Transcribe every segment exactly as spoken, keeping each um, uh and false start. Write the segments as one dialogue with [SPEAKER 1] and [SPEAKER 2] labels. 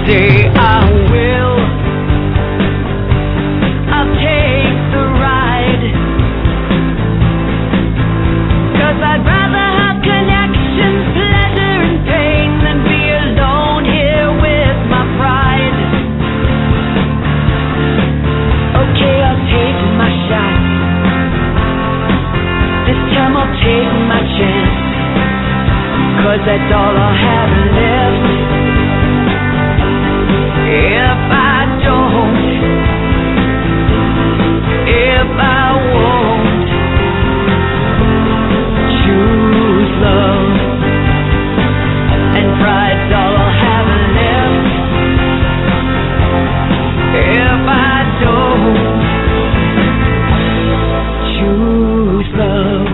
[SPEAKER 1] someday I will. I'll take the ride, 'cause I'd rather have connections, pleasure and pain than be alone here with my pride. Okay, I'll take my shot. This time I'll take my chance, 'cause that's all I'll have left. If I don't, if I won't choose love, and pride's all I'll have left. If I don't choose love.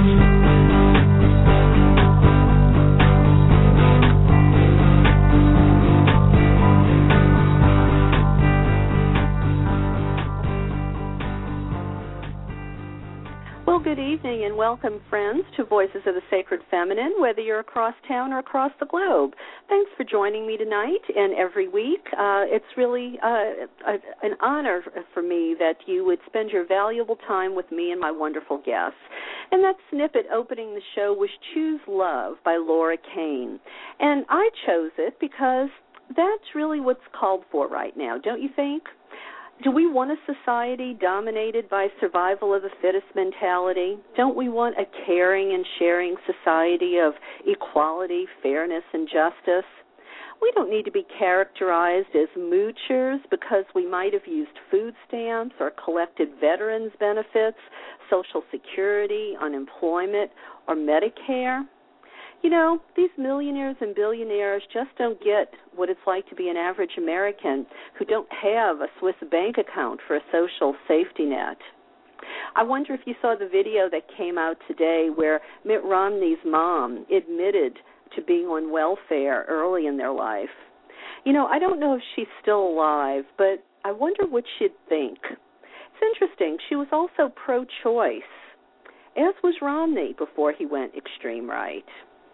[SPEAKER 2] Good evening and welcome, friends, to Voices of the Sacred Feminine, whether you're across town or across the globe. Thanks for joining me tonight and every week. Uh, it's really uh, a, an honor for me that you would spend your valuable time with me and my wonderful guests. And that snippet opening the show was Choose Love by Laura Kane. And I chose it because that's really what's called for right now, don't you think? Do we want a society dominated by survival of the fittest mentality? Don't we want a caring and sharing society of equality, fairness, and justice? We don't need to be characterized as moochers because we might have used food stamps or collected veterans' benefits, Social Security, unemployment, or Medicare. You know, these millionaires and billionaires just don't get what it's like to be an average American who don't have a Swiss bank account for a social safety net. I wonder if you saw the video that came out today where Mitt Romney's mom admitted to being on welfare early in their life. You know, I don't know if she's still alive, but I wonder what she'd think. It's interesting. She was also pro-choice, as was Romney before he went extreme right.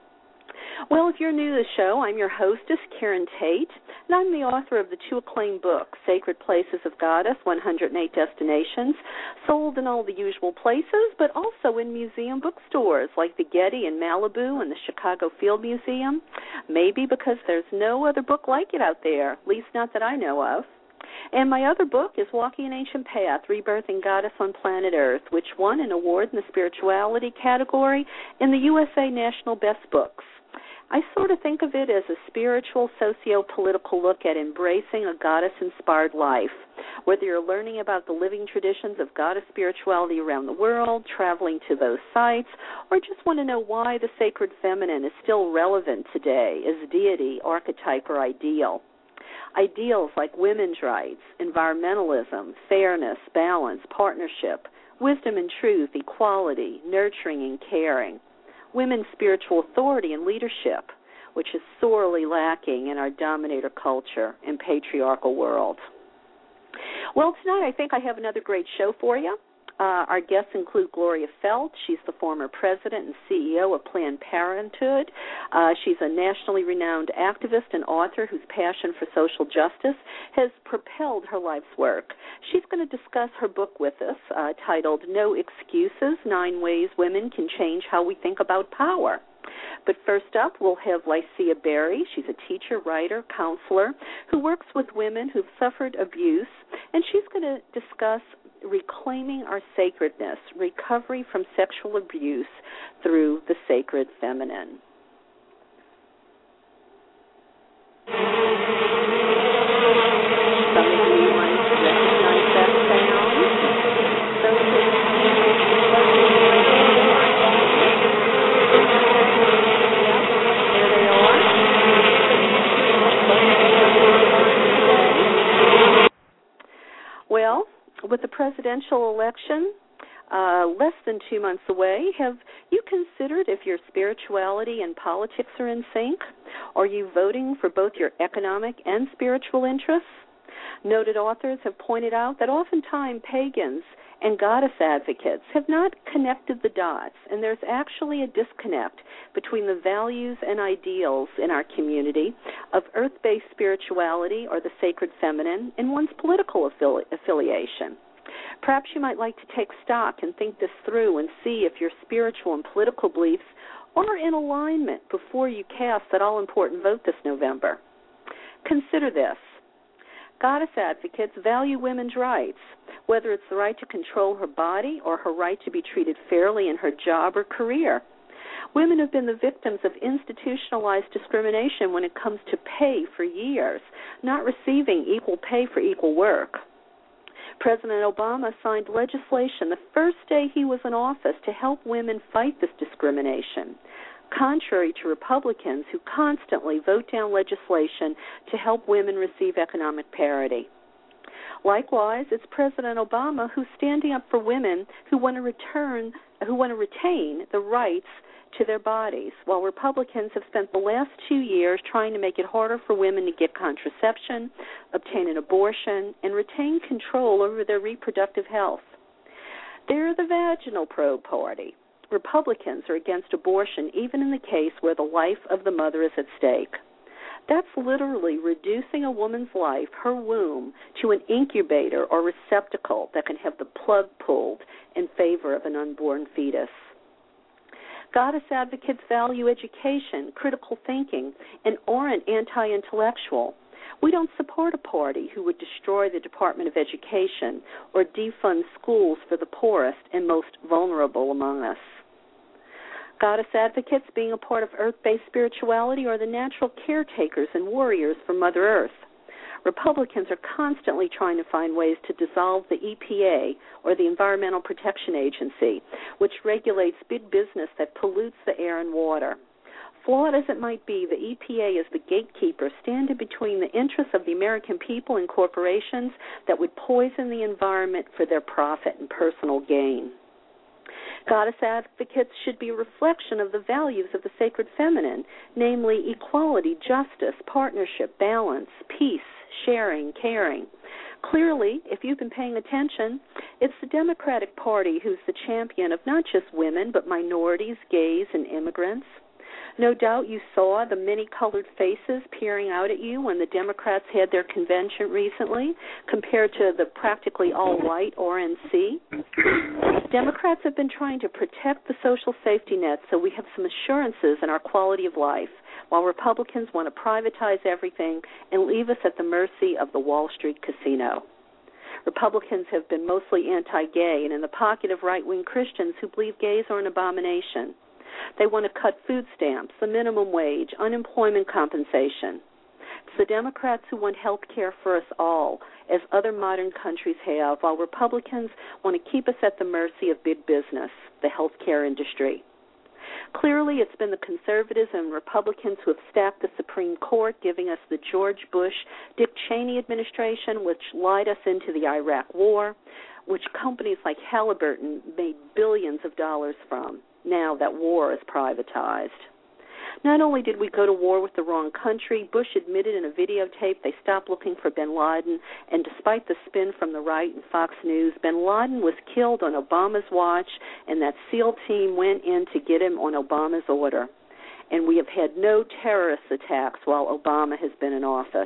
[SPEAKER 2] Well, if you're new to the show, I'm your hostess, Karen Tate, and I'm the author of the two acclaimed books, Sacred Places of Goddess, one hundred eight Destinations, sold in all the usual places, but also in museum bookstores like the Getty in Malibu and the Chicago Field Museum, maybe because there's no other book like it out there, at least not that I know of. And my other book is Walking an Ancient Path, Rebirthing Goddess on Planet Earth, which won an award in the spirituality category in the U S A National Best Books. I sort of think of it as a spiritual, socio-political look at embracing a goddess-inspired life, whether you're learning about the living traditions of goddess spirituality around the world, traveling to those sites, or just want to know why the sacred feminine is still relevant today as deity, archetype, or ideal. Ideals like women's rights, environmentalism, fairness, balance, partnership, wisdom and truth, equality, nurturing and caring. Women's spiritual authority and leadership, which is sorely lacking in our dominator culture and patriarchal world. Well, tonight I think I have another great show for you. Uh, our guests include Gloria Feldt. She's the former president and C E O of Planned Parenthood. Uh, she's a nationally renowned activist and author whose passion for social justice has propelled her life's work. She's going to discuss her book with us, uh, titled No Excuses, Nine Ways Women Can Change How We Think About Power. But first up, we'll have Lycia Berry. She's a teacher, writer, counselor who works with women who've suffered abuse, and she's going to discuss reclaiming our sacredness, recovery from sexual abuse through the sacred feminine. Some of you might recognize that sound. Those who there they are. Well, with the presidential election uh, less than two months away, have you considered if your spirituality and politics are in sync? Are you voting for both your economic and spiritual interests? Noted authors have pointed out that oftentimes pagans and goddess advocates have not connected the dots, and there's actually a disconnect between the values and ideals in our community of earth-based spirituality or the sacred feminine and one's political affili- affiliation. Perhaps you might like to take stock and think this through and see if your spiritual and political beliefs are in alignment before you cast that all-important vote this November. Consider this. Goddess advocates value women's rights, whether it's the right to control her body or her right to be treated fairly in her job or career. Women have been the victims of institutionalized discrimination when it comes to pay for years, not receiving equal pay for equal work. President Obama signed legislation the first day he was in office to help women fight this discrimination, contrary to Republicans who constantly vote down legislation to help women receive economic parity. Likewise, it's President Obama who's standing up for women who want to return, who want to retain the rights to their bodies, while Republicans have spent the last two years trying to make it harder for women to get contraception, obtain an abortion, and retain control over their reproductive health. They're the vaginal probe party. Republicans are against abortion even in the case where the life of the mother is at stake. That's literally reducing a woman's life, her womb, to an incubator or receptacle that can have the plug pulled in favor of an unborn fetus. Goddess advocates value education, critical thinking, and aren't anti-intellectual. We don't support a party who would destroy the Department of Education or defund schools for the poorest and most vulnerable among us. Goddess advocates, being a part of earth-based spirituality, are the natural caretakers and warriors for Mother Earth. Republicans are constantly trying to find ways to dissolve the E P A, or the Environmental Protection Agency, which regulates big business that pollutes the air and water. Flawed as it might be, the E P A is the gatekeeper standing between the interests of the American people and corporations that would poison the environment for their profit and personal gain. Goddess advocates should be a reflection of the values of the sacred feminine, namely equality, justice, partnership, balance, peace, sharing, caring. Clearly, if you've been paying attention, it's the Democratic Party who's the champion of not just women, but minorities, gays, and immigrants. No doubt you saw the many-colored faces peering out at you when the Democrats had their convention recently, compared to the practically all-white R N C. Democrats have been trying to protect the social safety net so we have some assurances in our quality of life, while Republicans want to privatize everything and leave us at the mercy of the Wall Street casino. Republicans have been mostly anti-gay and in the pocket of right-wing Christians who believe gays are an abomination. They want to cut food stamps, the minimum wage, unemployment compensation. It's the Democrats who want health care for us all, as other modern countries have, while Republicans want to keep us at the mercy of big business, the health care industry. Clearly, it's been the conservatives and Republicans who have stacked the Supreme Court, giving us the George Bush, Dick Cheney administration, which lied us into the Iraq War, which companies like Halliburton made billions of dollars from. Now that war is privatized. Not only did we go to war with the wrong country, Bush admitted in a videotape they stopped looking for bin Laden, and despite the spin from the right and Fox News, bin Laden was killed on Obama's watch, and that SEAL team went in to get him on Obama's order. And we have had no terrorist attacks while Obama has been in office.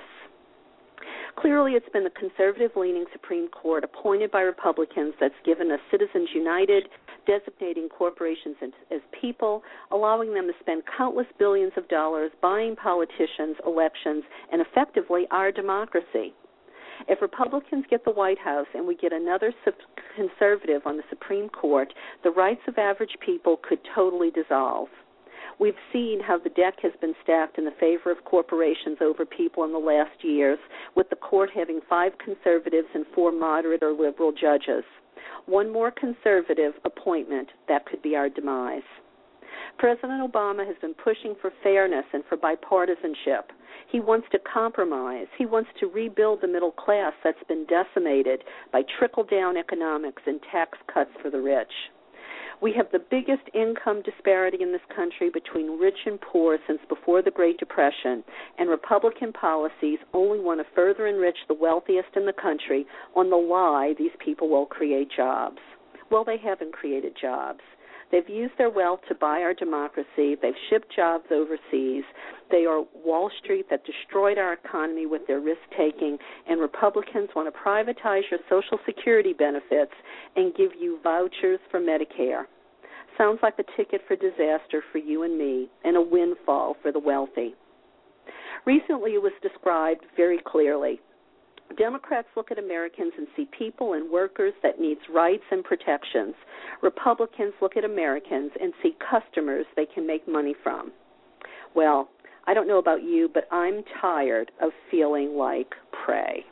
[SPEAKER 2] Clearly, it's been the conservative-leaning Supreme Court appointed by Republicans that's given us Citizens United, designating corporations as people, allowing them to spend countless billions of dollars buying politicians, elections, and effectively our democracy. If Republicans get the White House and we get another conservative on the Supreme Court, the rights of average people could totally dissolve. We've seen how the deck has been stacked in the favor of corporations over people in the last years, with the court having five conservatives and four moderate or liberal judges. One more conservative appointment, that could be our demise. President Obama has been pushing for fairness and for bipartisanship. He wants to compromise. He wants to rebuild the middle class that's been decimated by trickle-down economics and tax cuts for the rich. We have the biggest income disparity in this country between rich and poor since before the Great Depression, and Republican policies only want to further enrich the wealthiest in the country on the lie these people will create jobs. Well, they haven't created jobs. They've used their wealth to buy our democracy. They've shipped jobs overseas. They are Wall Street that destroyed our economy with their risk-taking, and Republicans want to privatize your Social Security benefits and give you vouchers for Medicare. Sounds like a ticket for disaster for you and me and a windfall for the wealthy. Recently, it was described very clearly. Democrats look at Americans and see people and workers that needs rights and protections. Republicans look at Americans and see customers they can make money from. Well, I don't know about you, but I'm tired of feeling like prey.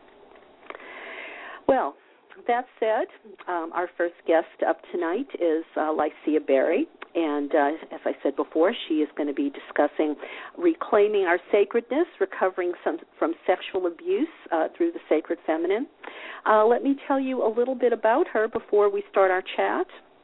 [SPEAKER 2] Well, that said, um, our first guest up tonight is uh, Lycia Berry. And uh, as I said before, she is going to be discussing reclaiming our sacredness, recovering some, from sexual abuse uh, through the sacred feminine. Uh, let me tell you a little bit about her before we start our chat.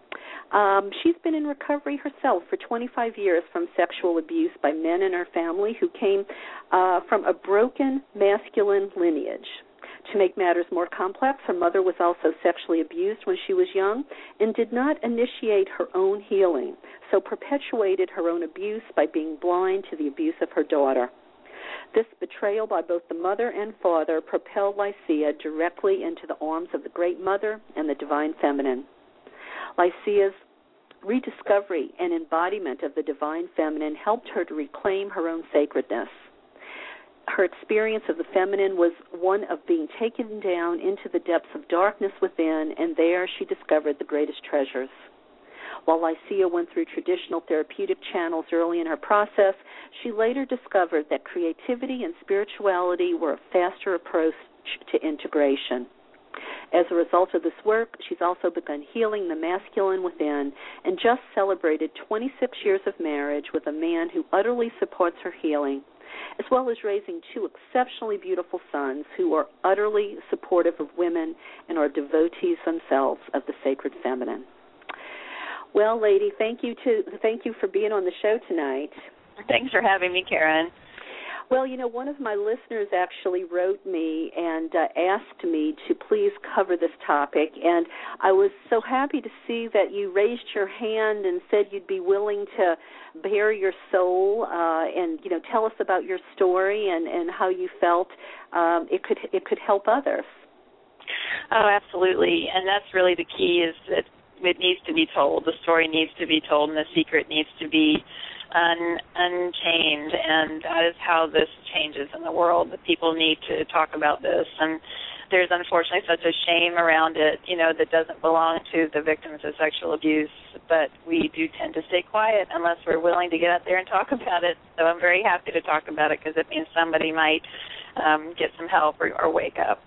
[SPEAKER 2] Um, she's been in recovery herself for twenty-five years from sexual abuse by men in her family who came uh, from a broken masculine lineage. To make matters more complex, her mother was also sexually abused when she was young and did not initiate her own healing, so perpetuated her own abuse by being blind to the abuse of her daughter. This betrayal by both the mother and father propelled Lycia directly into the arms of the Great Mother and the Divine Feminine. Lycia's rediscovery and embodiment of the Divine Feminine helped her to reclaim her own sacredness. Her experience of the feminine was one of being taken down into the depths of darkness within, and there she discovered the greatest treasures. While Lycia went through traditional therapeutic channels early in her process, she later discovered that creativity and spirituality were a faster approach to integration. As a result of this work, she's also begun healing the masculine within and just celebrated twenty-six years of marriage with a man who utterly supports her healing, as well as raising two exceptionally beautiful sons who are utterly supportive of women and are devotees themselves of the sacred feminine. Well, lady, thank you to thank you for being on the show tonight.
[SPEAKER 3] Thanks for having me, Karen.
[SPEAKER 2] Well, you know, one of my listeners actually wrote me and uh, asked me to please cover this topic, and I was so happy to see that you raised your hand and said you'd be willing to bare your soul uh, and, you know, tell us about your story and, and how you felt um, it could it could help others.
[SPEAKER 3] Oh, absolutely, and that's really the key is that it needs to be told. The story needs to be told, and the secret needs to be Un, unchained, and that is how this changes in the world. That people need to talk about this, and there's unfortunately such a shame around it, you know, that doesn't belong to the victims of sexual abuse, but we do tend to stay quiet unless we're willing to get out there and talk about it. So I'm very happy to talk about it because it means somebody might um, get some help or, or wake up.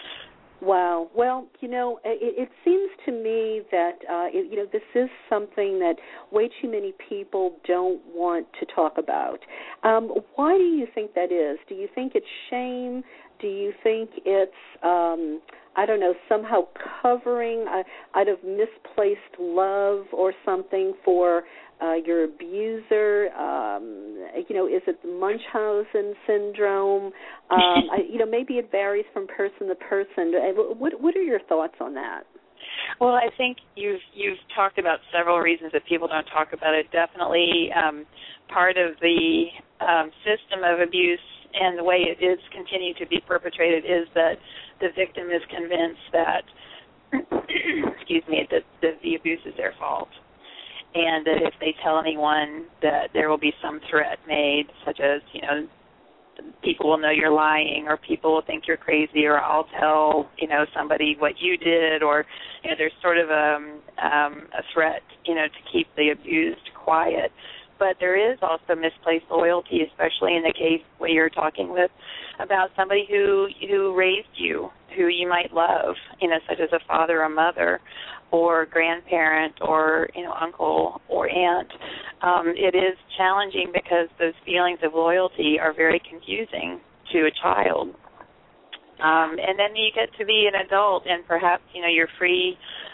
[SPEAKER 2] Wow. Well, you know, it, it seems to me that, uh, it, you know, this is something that way too many people don't want to talk about. Um, why do you think that is? Do you think it's shame? Do you think it's, um, I don't know, somehow covering uh, out of misplaced love or something for uh, your abuser? Um, you know, is it the Munchausen syndrome? Um, I, you know, maybe it varies from person to person. What, what are your thoughts on that?
[SPEAKER 3] Well, I think you've you've talked about several reasons that people don't talk about it. Definitely um, part of the um, system of abuse and the way it is continued to be perpetrated is that the victim is convinced that, excuse me, that, that the abuse is their fault. And that if they tell anyone that there will be some threat made, such as, you know, people will know you're lying, or people will think you're crazy, or I'll tell, you know, somebody what you did, or, you know, there's sort of a, um, a threat, you know, to keep the abused quiet. But there is also misplaced loyalty, especially in the case where you're talking with about somebody who who raised you, who you might love, you know, such as a father or mother, or grandparent, or, you know, uncle or aunt. Um, it is challenging because those feelings of loyalty are very confusing to a child. Um, and then you get to be an adult, and perhaps, you know, you're free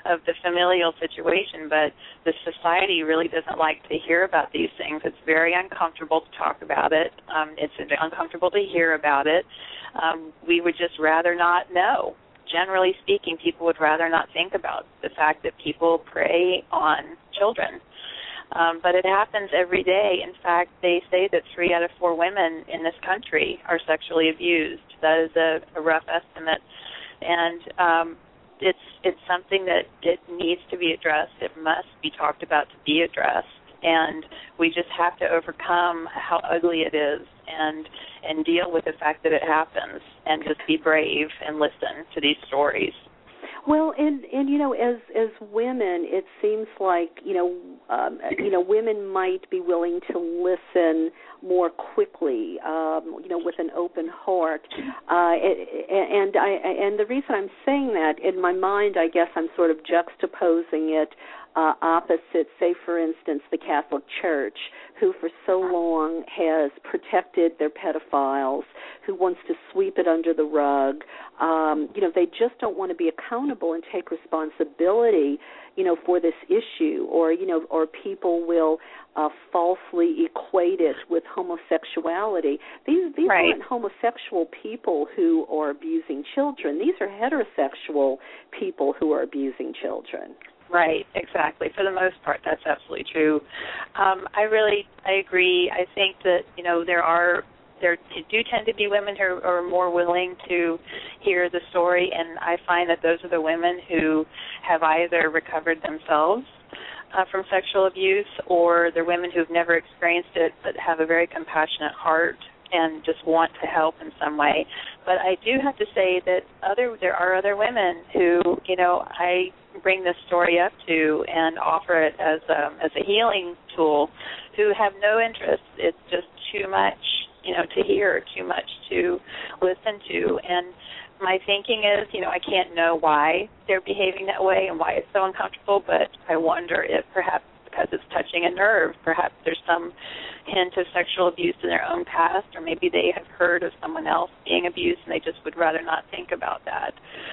[SPEAKER 3] of the familial situation, but the society really doesn't like to hear about these things. It's very uncomfortable to talk about it. Um, it's uncomfortable to hear about it. Um, we would just rather not know. Generally speaking, people would rather not think about the fact that people prey on children. Um, but it happens every day. In fact, they say that three out of four women in this country are sexually abused. That is a, a rough estimate. And um, it's it's something that it needs to be addressed. It must be talked about to be addressed. And we just have to overcome how ugly it is and and deal with the fact that it happens and just be brave and listen to these stories.
[SPEAKER 2] Well, and and you know, as as women, it seems like you know, um, you know, women might be willing to listen more quickly, um, you know, with an open heart. Uh, and I and the reason I'm saying that, in my mind, I guess I'm sort of juxtaposing it uh, opposite, say, for instance, the Catholic Church, who for so long has protected their pedophiles, who wants to sweep it under the rug. Um, you know, they just don't want to be accountable and take responsibility, you know, for this issue, or, you know, or people will uh, falsely equate it with homosexuality. These, these
[SPEAKER 3] right.
[SPEAKER 2] aren't homosexual people who are abusing children. These are heterosexual people who are abusing children.
[SPEAKER 3] Right, exactly. For the most part, that's absolutely true. Um, I really, I agree. I think that, you know, there are, there do tend to be women who are more willing to hear the story, and I find that those are the women who have either recovered themselves uh, from sexual abuse, or they're women who've never experienced it but have a very compassionate heart and just want to help in some way. But I do have to say that other there are other women who, you know, I bring this story up to and offer it as a, as a healing tool, who have no interest. It's just too much, you know, to hear, too much to listen to. And my thinking is, you know, I can't know why they're behaving that way and why it's so uncomfortable, but I wonder if perhaps because it's touching a nerve, perhaps there's some hint of sexual abuse in their own past, or maybe they have heard of someone else being abused and they just would rather not think about that.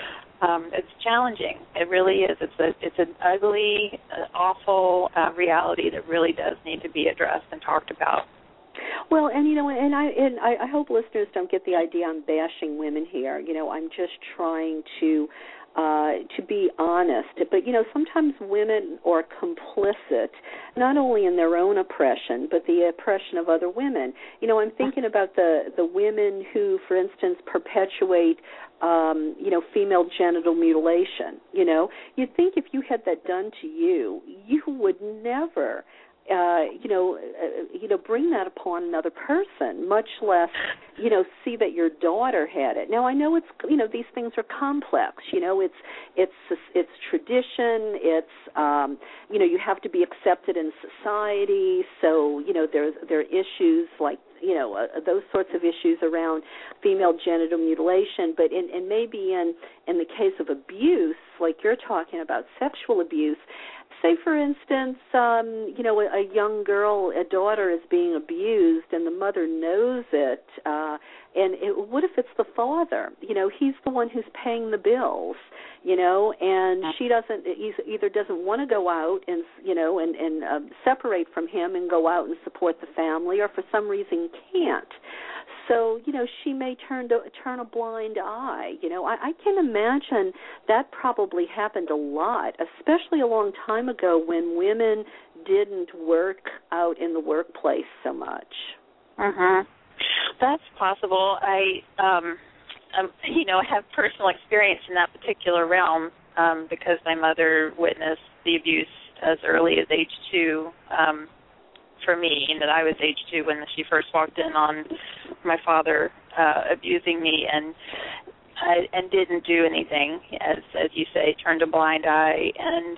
[SPEAKER 3] Um, it's challenging. It really is. It's a it's an ugly, uh, awful uh, reality that really does need to be addressed and talked about.
[SPEAKER 2] Well, and you know, and I and I, I hope listeners don't get the idea I'm bashing women here. You know, I'm just trying to uh, to be honest. But you know, sometimes women are complicit not only in their own oppression, but the oppression of other women. You know, I'm thinking about the the women who, for instance, perpetuate Um, you know, female genital mutilation. You know, you'd think if you had that done to you, you would never, uh, you know, uh, you know, bring that upon another person, much less, you know, see that your daughter had it. Now, I know it's, you know, these things are complex. You know, it's it's it's tradition. It's, um, you know, you have to be accepted in society. So, you know, there's there are issues like, you know, uh, those sorts of issues around female genital mutilation. But in, and maybe in, in the case of abuse, like you're talking about, sexual abuse, say, for instance, um, you know, a, a young girl, a daughter is being abused and the mother knows it, uh, and it, what if it's the father? You know, he's the one who's paying the bills, you know, and she doesn't, he's either doesn't want to go out and, you know, and, and uh, separate from him and go out and support the family, or for some reason can't. So, you know, she may turn to, turn a blind eye. You know, I, I can imagine that probably happened a lot, especially a long time ago when women didn't work out in the workplace so much.
[SPEAKER 3] Mm-hmm. That's possible. I, um, um, you know, have personal experience in that particular realm um, because my mother witnessed the abuse as early as age two. Um, for me, and that I was age two when she first walked in on my father uh, abusing me, and I, and didn't do anything, as as you say, turned a blind eye. And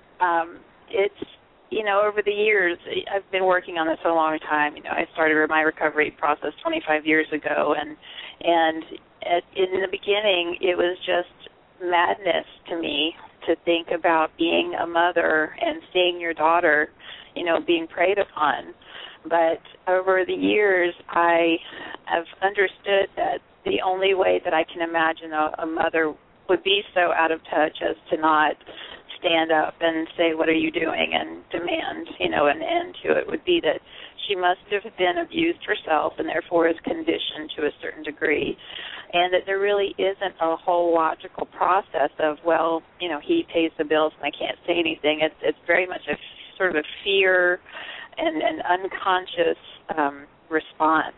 [SPEAKER 3] um, it's, you know, over the years, I've been working on this for a long time. You know, I started my recovery process twenty-five years ago, and and at, in the beginning, it was just madness to me to think about being a mother and seeing your daughter, you know, being preyed upon. But over the years, I have understood that the only way that I can imagine a, a mother would be so out of touch as to not stand up and say, what are you doing, and demand, you know, an end to it would be that she must have been abused herself and therefore is conditioned to a certain degree, and that there really isn't a whole logical process of, well, you know, he pays the bills and I can't say anything. It's, it's very much a sort of a fear and an unconscious um, response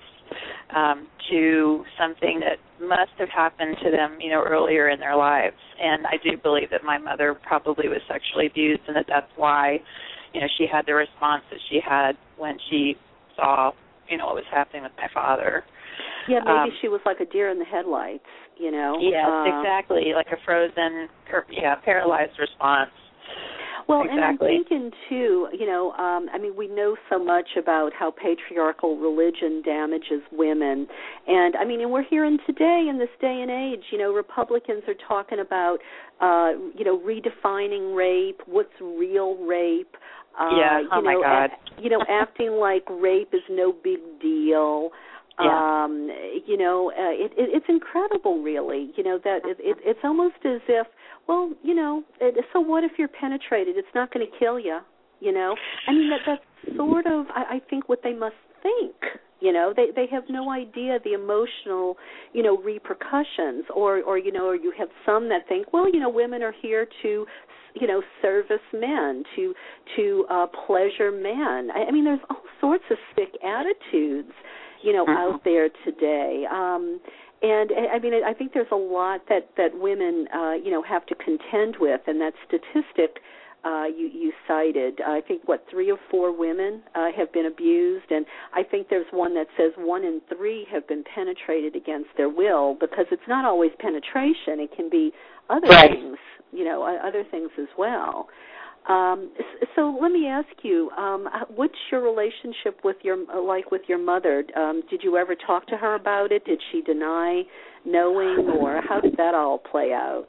[SPEAKER 3] um, to something that must have happened to them, you know, earlier in their lives. And I do believe that my mother probably was sexually abused, and that that's why, you know, she had the response that she had when she saw, you know, what was happening with my father.
[SPEAKER 2] Yeah, maybe
[SPEAKER 3] um,
[SPEAKER 2] she was like a deer in the headlights, you know.
[SPEAKER 3] Yes,
[SPEAKER 2] uh,
[SPEAKER 3] exactly, like a frozen, yeah, paralyzed response.
[SPEAKER 2] Well,
[SPEAKER 3] exactly.
[SPEAKER 2] And I'm thinking, too, you know, um, I mean, we know so much about how patriarchal religion damages women. And, I mean, and we're hearing today in this day and age, you know, Republicans are talking about, uh, you know, redefining rape, what's real rape. Uh,
[SPEAKER 3] yeah, oh
[SPEAKER 2] you
[SPEAKER 3] my
[SPEAKER 2] know,
[SPEAKER 3] God.
[SPEAKER 2] A, you know, acting like rape is no big deal.
[SPEAKER 3] Yeah.
[SPEAKER 2] Um, you know, uh, it, it, it's incredible, really. You know, that it, it, it's almost as if, well, you know, it, so what if you're penetrated? It's not going to kill you, you know? I mean, that that's sort of, I, I think, what they must think. You know, they they have no idea the emotional, you know, repercussions. Or, or you know, or you have some that think, well, you know, women are here to, you know, service men, to to uh, pleasure men. I, I mean, there's all sorts of sick attitudes, you know,
[SPEAKER 3] mm-hmm.
[SPEAKER 2] out there today. Um, and, I mean, I think there's a lot that, that women, uh, you know, have to contend with, and that statistic uh, you, you cited, I think, what, three or four women uh, have been abused, and I think there's one that says one in three have been penetrated against their will, because it's not always penetration. It can be other
[SPEAKER 3] right.
[SPEAKER 2] things, you know, other things as well. Um, so let me ask you, um, what's your relationship with your, like with your mother? Um, did you ever talk to her about it? Did she deny knowing, or how did that all play out?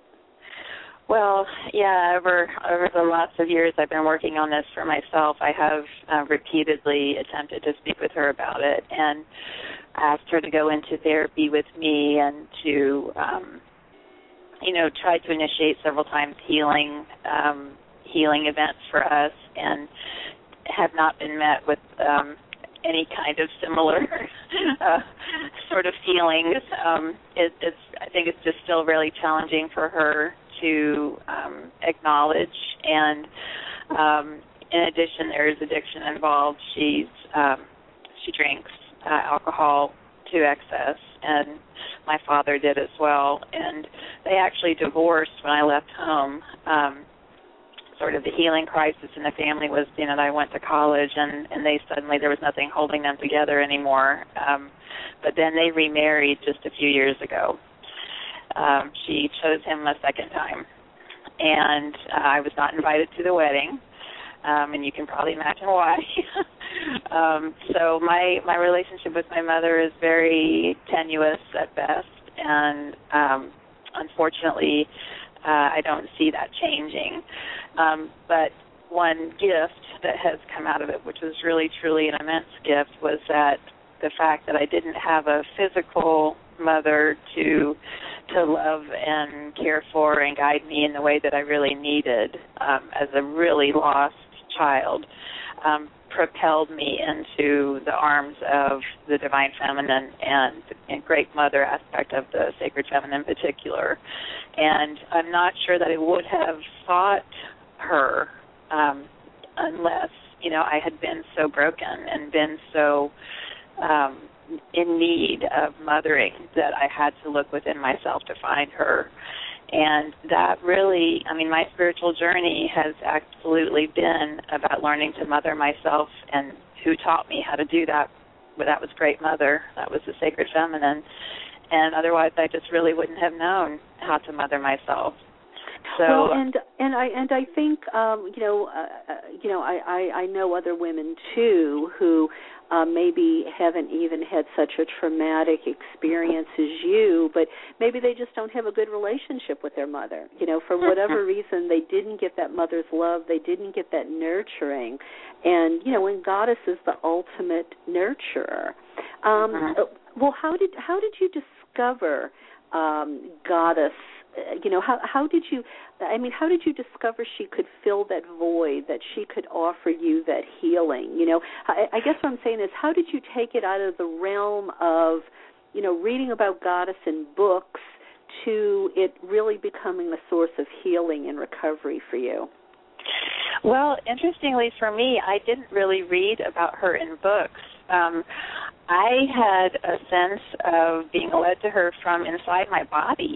[SPEAKER 3] Well, yeah, over over the lots of years I've been working on this for myself, I have uh, repeatedly attempted to speak with her about it and asked her to go into therapy with me and to, um, you know, try to initiate several times healing um healing events for us, and have not been met with um, any kind of similar uh, sort of feelings. Um, it, it's, I think it's just still really challenging for her to um, acknowledge. And um, in addition, there is addiction involved. She's um, she drinks uh, alcohol to excess, and my father did as well. And they actually divorced when I left home. Um, Sort of the healing crisis in the family was, you know, that I went to college, and, and they suddenly, there was nothing holding them together anymore. Um, but then they remarried just a few years ago. Um, she chose him a second time, and uh, I was not invited to the wedding, um, and you can probably imagine why. um, so my my relationship with my mother is very tenuous at best, and um, unfortunately, Uh, I don't see that changing. Um, but one gift that has come out of it, which was really, truly an immense gift, was that the fact that I didn't have a physical mother to to love and care for and guide me in the way that I really needed um, as a really lost child, um, propelled me into the arms of the Divine Feminine and the Great Mother aspect of the Sacred Feminine in particular. And I'm not sure that I would have sought her um, unless, you know, I had been so broken and been so um, in need of mothering that I had to look within myself to find her. And that really, I mean, my spiritual journey has absolutely been about learning to mother myself, and who taught me how to do that, well, that was Great Mother. That was the Sacred Feminine. And otherwise, I just really wouldn't have known how to mother myself. So,
[SPEAKER 2] well, and and I and I think um, you know, uh, you know, I, I, I know other women too who uh, maybe haven't even had such a traumatic experience as you, but maybe they just don't have a good relationship with their mother. You know, for whatever reason, they didn't get that mother's love, they didn't get that nurturing, and you know, and Goddess is the ultimate nurturer. Um,
[SPEAKER 3] uh-huh.
[SPEAKER 2] Well, how did how did you discover um, Goddess you know, how how did you, I mean, how did you discover she could fill that void, that she could offer you that healing? You know, I, I guess what I'm saying is, how did you take it out of the realm of, you know, reading about Goddess in books to it really becoming a source of healing and recovery for you?
[SPEAKER 3] Well, interestingly for me, I didn't really read about her in books. Um, I had a sense of being led to her from inside my body.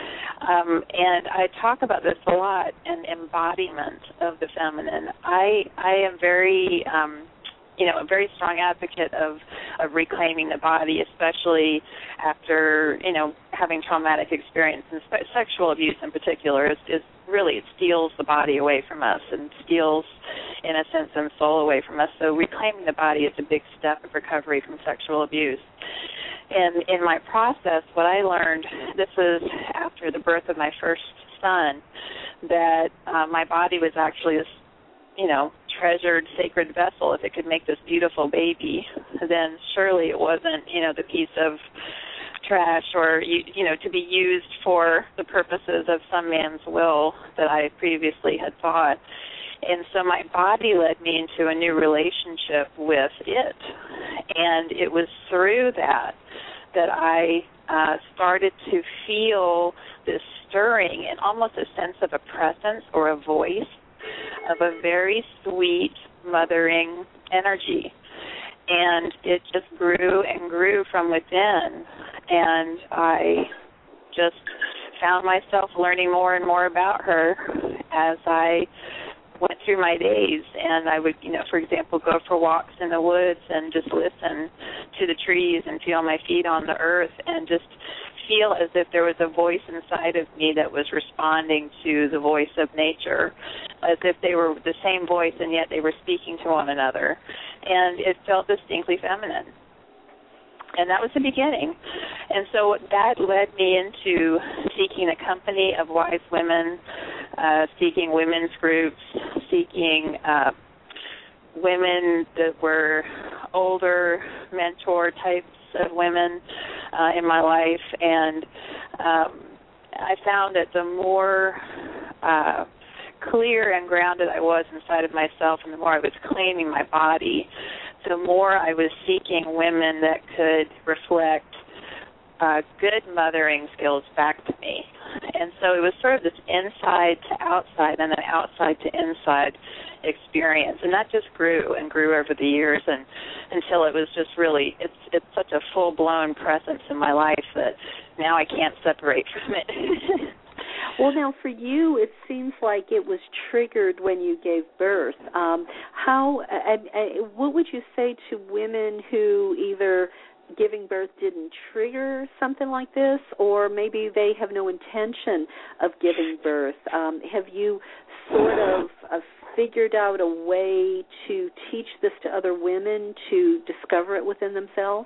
[SPEAKER 3] Um, and I talk about this a lot, an embodiment of the feminine. I I am very, um, you know, a very strong advocate of, of reclaiming the body, especially after, you know, having traumatic experience. And spe- sexual abuse in particular is, is really, it steals the body away from us and steals, in a sense, and soul away from us. So reclaiming the body is a big step of recovery from sexual abuse. And in my process, what I learned, this was after the birth of my first son, that uh, my body was actually this, you know, treasured sacred vessel. If it could make this beautiful baby, then surely it wasn't, you know, the piece of trash or, you, you know, to be used for the purposes of some man's will that I previously had thought. And so my body led me into a new relationship with it. And it was through that that I uh, started to feel this stirring and almost a sense of a presence or a voice of a very sweet, mothering energy. And it just grew and grew from within. And I just found myself learning more and more about her as I went through my days. And I would, you know, for example, go for walks in the woods and just listen to the trees and feel my feet on the earth and just feel as if there was a voice inside of me that was responding to the voice of nature, as if they were the same voice and yet they were speaking to one another. And it felt distinctly feminine. And that was the beginning. And so that led me into seeking a company of wise women, uh, seeking women's groups, seeking uh, women that were older, mentor types of women uh, in my life. And um, I found that the more uh, clear and grounded I was inside of myself and the more I was claiming my body, the more I was seeking women that could reflect uh, good mothering skills back to me. And so it was sort of this inside to outside and then outside to inside experience. And that just grew and grew over the years and until it was just really, it's it's such a full-blown presence in my life that now I can't separate from it.
[SPEAKER 2] Well, now for you, it seems like it was triggered when you gave birth. Um, how? I, I, what would you say to women who either giving birth didn't trigger something like this, or maybe they have no intention of giving birth? Um, have you sort of uh, figured out a way to teach this to other women to discover it within themselves?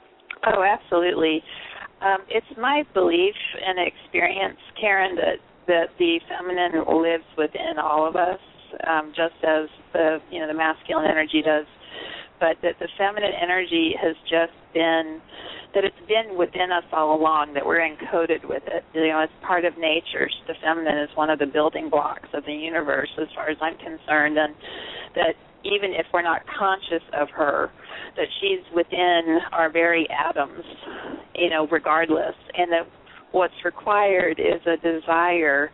[SPEAKER 3] Oh, absolutely. Um, it's my belief and experience, Karen, that, that the feminine lives within all of us, um, just as the you know the masculine energy does, but that the feminine energy has just been, that it's been within us all along, that we're encoded with it. You know, it's part of nature. The feminine is one of the building blocks of the universe, as far as I'm concerned, and that even if we're not conscious of her, that she's within our very atoms, you know, regardless, and that what's required is a desire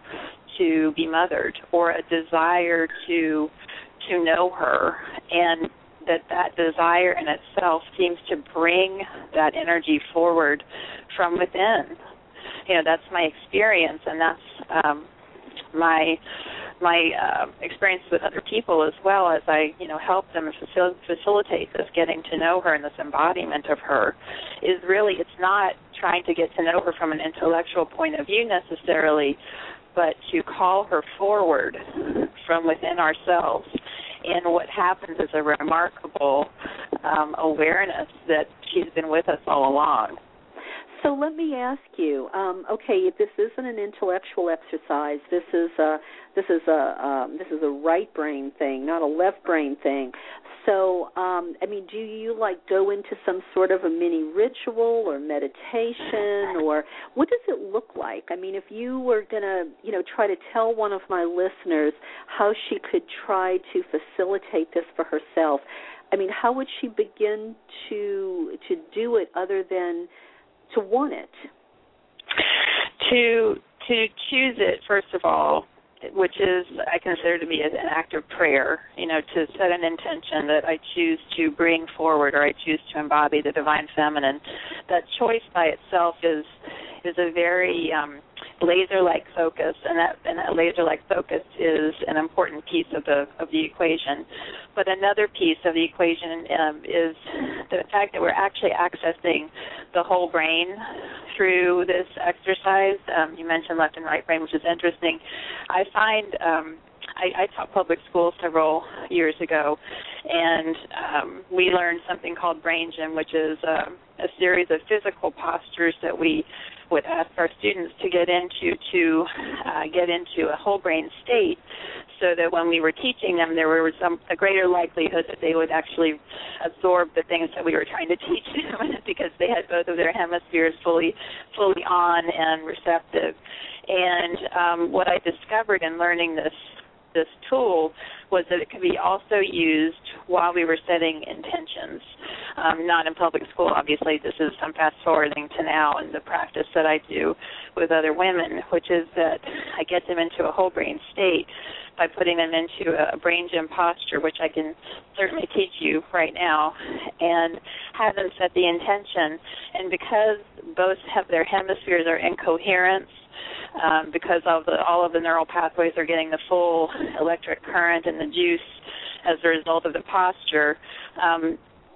[SPEAKER 3] to be mothered or a desire to to know her, and that that desire in itself seems to bring that energy forward from within. You know, that's my experience, and that's um, my my uh, experience with other people as well, as I, you know, help them and facil- facilitate this getting to know her and this embodiment of her, is really, it's not trying to get to know her from an intellectual point of view necessarily, but to call her forward from within ourselves. And what happens is a remarkable um, awareness that she's been with us all along.
[SPEAKER 2] So let me ask you. Um, okay, this isn't an intellectual exercise. This is a this is a um, this is a right brain thing, not a left brain thing. So, um, I mean, do you like go into some sort of a mini ritual or meditation, or what does it look like? I mean, if you were gonna, you know, try to tell one of my listeners how she could try to facilitate this for herself, I mean, how would she begin to to do it other than to want it?
[SPEAKER 3] To to choose it, first of all, which is I consider to be an act of prayer, you know, to set an intention that I choose to bring forward or I choose to embody the divine feminine. That choice by itself is is a very um, laser-like focus, and that and that laser-like focus is an important piece of the of the equation. But another piece of the equation um, is the fact that we're actually accessing the whole brain through this exercise. Um, you mentioned left and right brain, which is interesting. I find um, I, I taught public school several years ago, and um, we learned something called brain gym, which is um, a series of physical postures that we would ask our students to get into to uh, get into a whole brain state, so that when we were teaching them, there was some, a greater likelihood that they would actually absorb the things that we were trying to teach them because they had both of their hemispheres fully fully on and receptive. And um, what I discovered in learning this this tool was that it could be also used while we were setting intentions. Um, not in public school, obviously. This is some fast-forwarding to now and the practice that I do with other women, which is that I get them into a whole brain state by putting them into a brain gym posture, which I can certainly teach you right now, and have them set the intention. And because both have their hemispheres are in coherence, Um, because of the, all of the neural pathways are getting the full electric current and the juice as a result of the posture, um,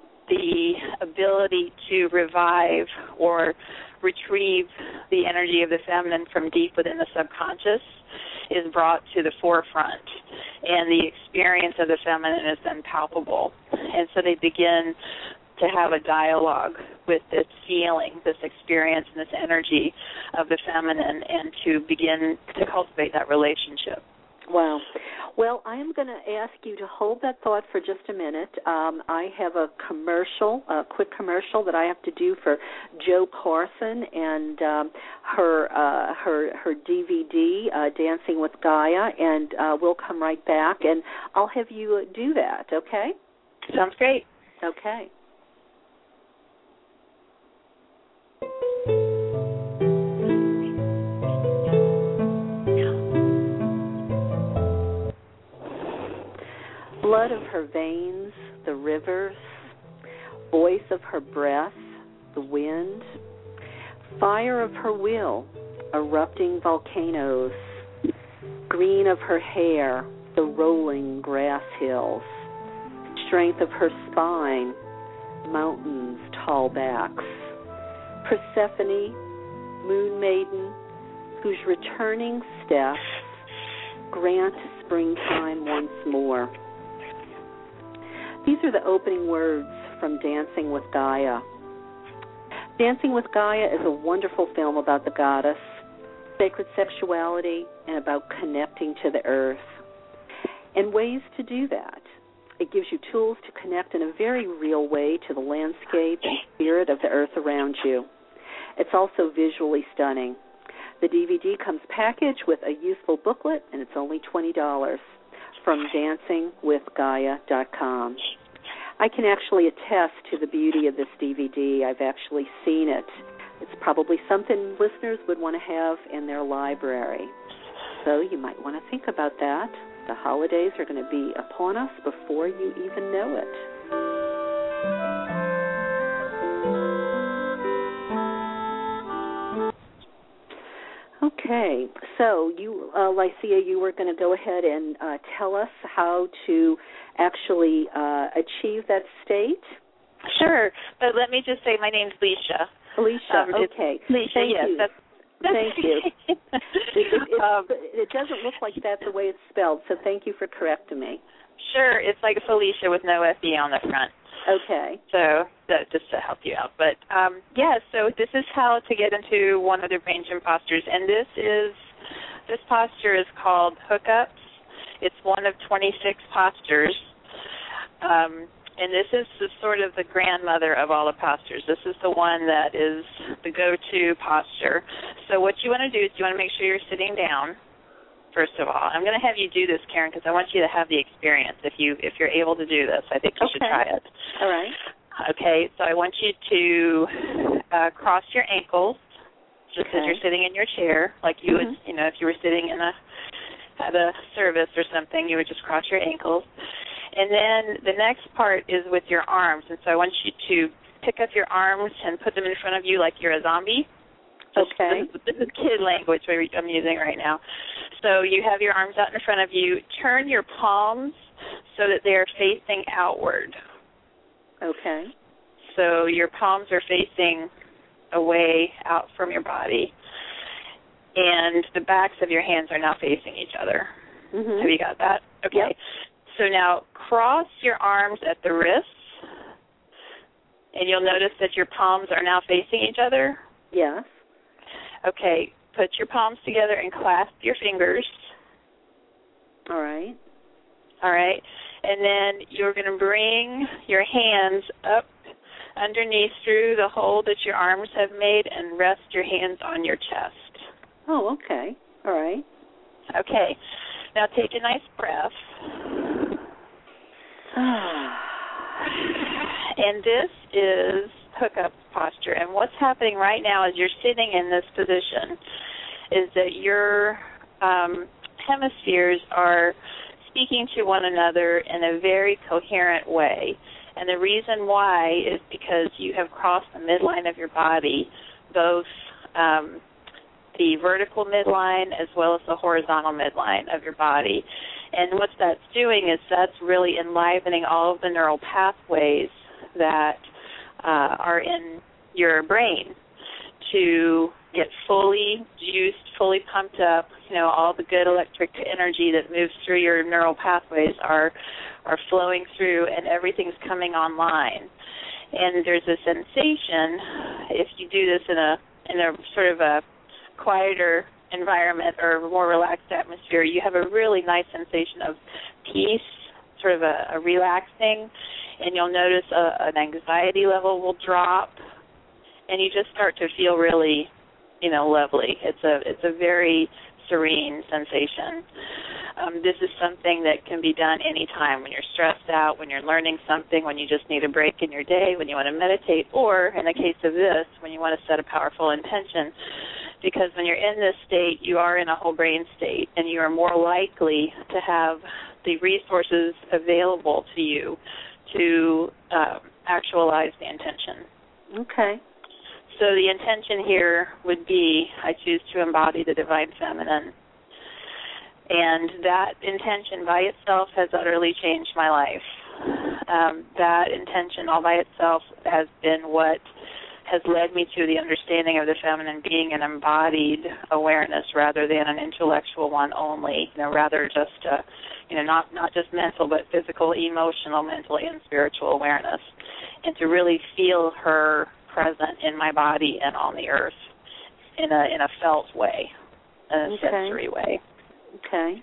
[SPEAKER 3] the ability to revive or retrieve the energy of the feminine from deep within the subconscious is brought to the forefront, and the experience of the feminine is then palpable. And so they begin to have a dialogue with this feeling, this experience, and this energy of the feminine, and to begin to cultivate that relationship.
[SPEAKER 2] Wow. Well, I am going to ask you to hold that thought for just a minute. Um, I have a commercial, a quick commercial that I have to do for Jo Carson and um, her uh, her her D V D, uh, Dancing with Gaia, and uh, we'll come right back, and I'll have you do that, okay?
[SPEAKER 3] Sounds great.
[SPEAKER 2] Okay. Blood of her veins, the rivers, voice of her breath, the wind, fire of her will, erupting volcanoes, green of her hair, the rolling grass hills, strength of her spine, mountains, tall backs, Persephone, moon maiden, whose returning steps grant springtime once more. These are the opening words from Dancing with Gaia. Dancing with Gaia is a wonderful film about the goddess, sacred sexuality, and about connecting to the earth, and ways to do that. It gives you tools to connect in a very real way to the landscape and spirit of the earth around you. It's also visually stunning. The D V D comes packaged with a useful booklet, and it's only twenty dollars from dancing with gaia dot com. I can actually attest to the beauty of this D V D. I've actually seen it. It's probably something listeners would want to have in their library. So you might want to think about that. The holidays are going to be upon us before you even know it. Okay, so you, uh, Lycia, you were going to go ahead and uh, tell us how to actually uh, achieve that state?
[SPEAKER 3] Sure, but let me just say my name's Leisha.
[SPEAKER 2] Leisha,
[SPEAKER 3] um,
[SPEAKER 2] okay.
[SPEAKER 3] Leisha,
[SPEAKER 2] Thank
[SPEAKER 3] yes.
[SPEAKER 2] you.
[SPEAKER 3] That's, that's
[SPEAKER 2] Thank you. it, it, it,
[SPEAKER 3] um,
[SPEAKER 2] it doesn't look like that the way it's spelled, so thank you for correcting me.
[SPEAKER 3] Sure, it's like Felicia with no F E on the front.
[SPEAKER 2] Okay.
[SPEAKER 3] So that just to help you out. But, um, yeah, so this is how to get into one of the brain gym postures. And this is, this posture is called hookups. It's one of twenty-six postures. Um, and this is the, sort of the grandmother of all the postures. This is the one that is the go-to posture. So what you want to do is you want to make sure you're sitting down. First of all, I'm going to have you do this, Karen, because I want you to have the experience. If you if you're able to do this, I think you
[SPEAKER 2] okay.
[SPEAKER 3] should try it.
[SPEAKER 2] All right.
[SPEAKER 3] Okay, so I want you to uh, cross your ankles, just
[SPEAKER 2] okay.
[SPEAKER 3] as you're sitting in your chair, like you mm-hmm. would, you know, if you were sitting in a at a service or something, you would just cross your ankles. And then the next part is with your arms, and so I want you to pick up your arms and put them in front of you like you're a zombie.
[SPEAKER 2] Okay.
[SPEAKER 3] This is, this is kid language I'm using right now. So you have your arms out in front of you. Turn your palms so that they are facing outward.
[SPEAKER 2] Okay.
[SPEAKER 3] So your palms are facing away out from your body, and the backs of your hands are now facing each other.
[SPEAKER 2] Mm-hmm.
[SPEAKER 3] Have you got that? Okay.
[SPEAKER 2] Yep.
[SPEAKER 3] So now cross your arms at the wrists, and you'll notice that your palms are now facing each other.
[SPEAKER 2] Yes.
[SPEAKER 3] Okay, put your palms together and clasp your fingers.
[SPEAKER 2] All right.
[SPEAKER 3] All right. And then you're going to bring your hands up underneath through the hole that your arms have made and rest your hands on your chest.
[SPEAKER 2] Oh, okay. All right.
[SPEAKER 3] Okay. Now take a nice breath. And this is hookup posture. And what's happening right now as you're sitting in this position is that your um, hemispheres are speaking to one another in a very coherent way. And the reason why is because you have crossed the midline of your body, both um, the vertical midline as well as the horizontal midline of your body. And what that's doing is that's really enlivening all of the neural pathways that uh, are in your brain to get fully juiced, fully pumped up. You know, all the good electric energy that moves through your neural pathways are are flowing through, and everything's coming online. And there's a sensation, if you do this in a in a sort of a quieter environment or more relaxed atmosphere, you have a really nice sensation of peace, sort of a, a relaxing, and you'll notice a, an anxiety level will drop, and you just start to feel really, you know, lovely. It's a it's a very serene sensation. Um, this is something that can be done anytime when you're stressed out, when you're learning something, when you just need a break in your day, when you want to meditate, or in the case of this, when you want to set a powerful intention. Because when you're in this state, you are in a whole brain state, and you are more likely to have the resources available to you to uh, actualize the intention.
[SPEAKER 2] Okay.
[SPEAKER 3] So the intention here would be, I choose to embody the divine feminine. And that intention by itself has utterly changed my life. Um, that intention all by itself has been what has led me to the understanding of the feminine being an embodied awareness rather than an intellectual one only, you know, rather just, uh, you know, not, not just mental, but physical, emotional, mental, and spiritual awareness. And to really feel her present in my body and on the earth in a in a felt way, in a
[SPEAKER 2] okay.
[SPEAKER 3] sensory way.
[SPEAKER 2] Okay.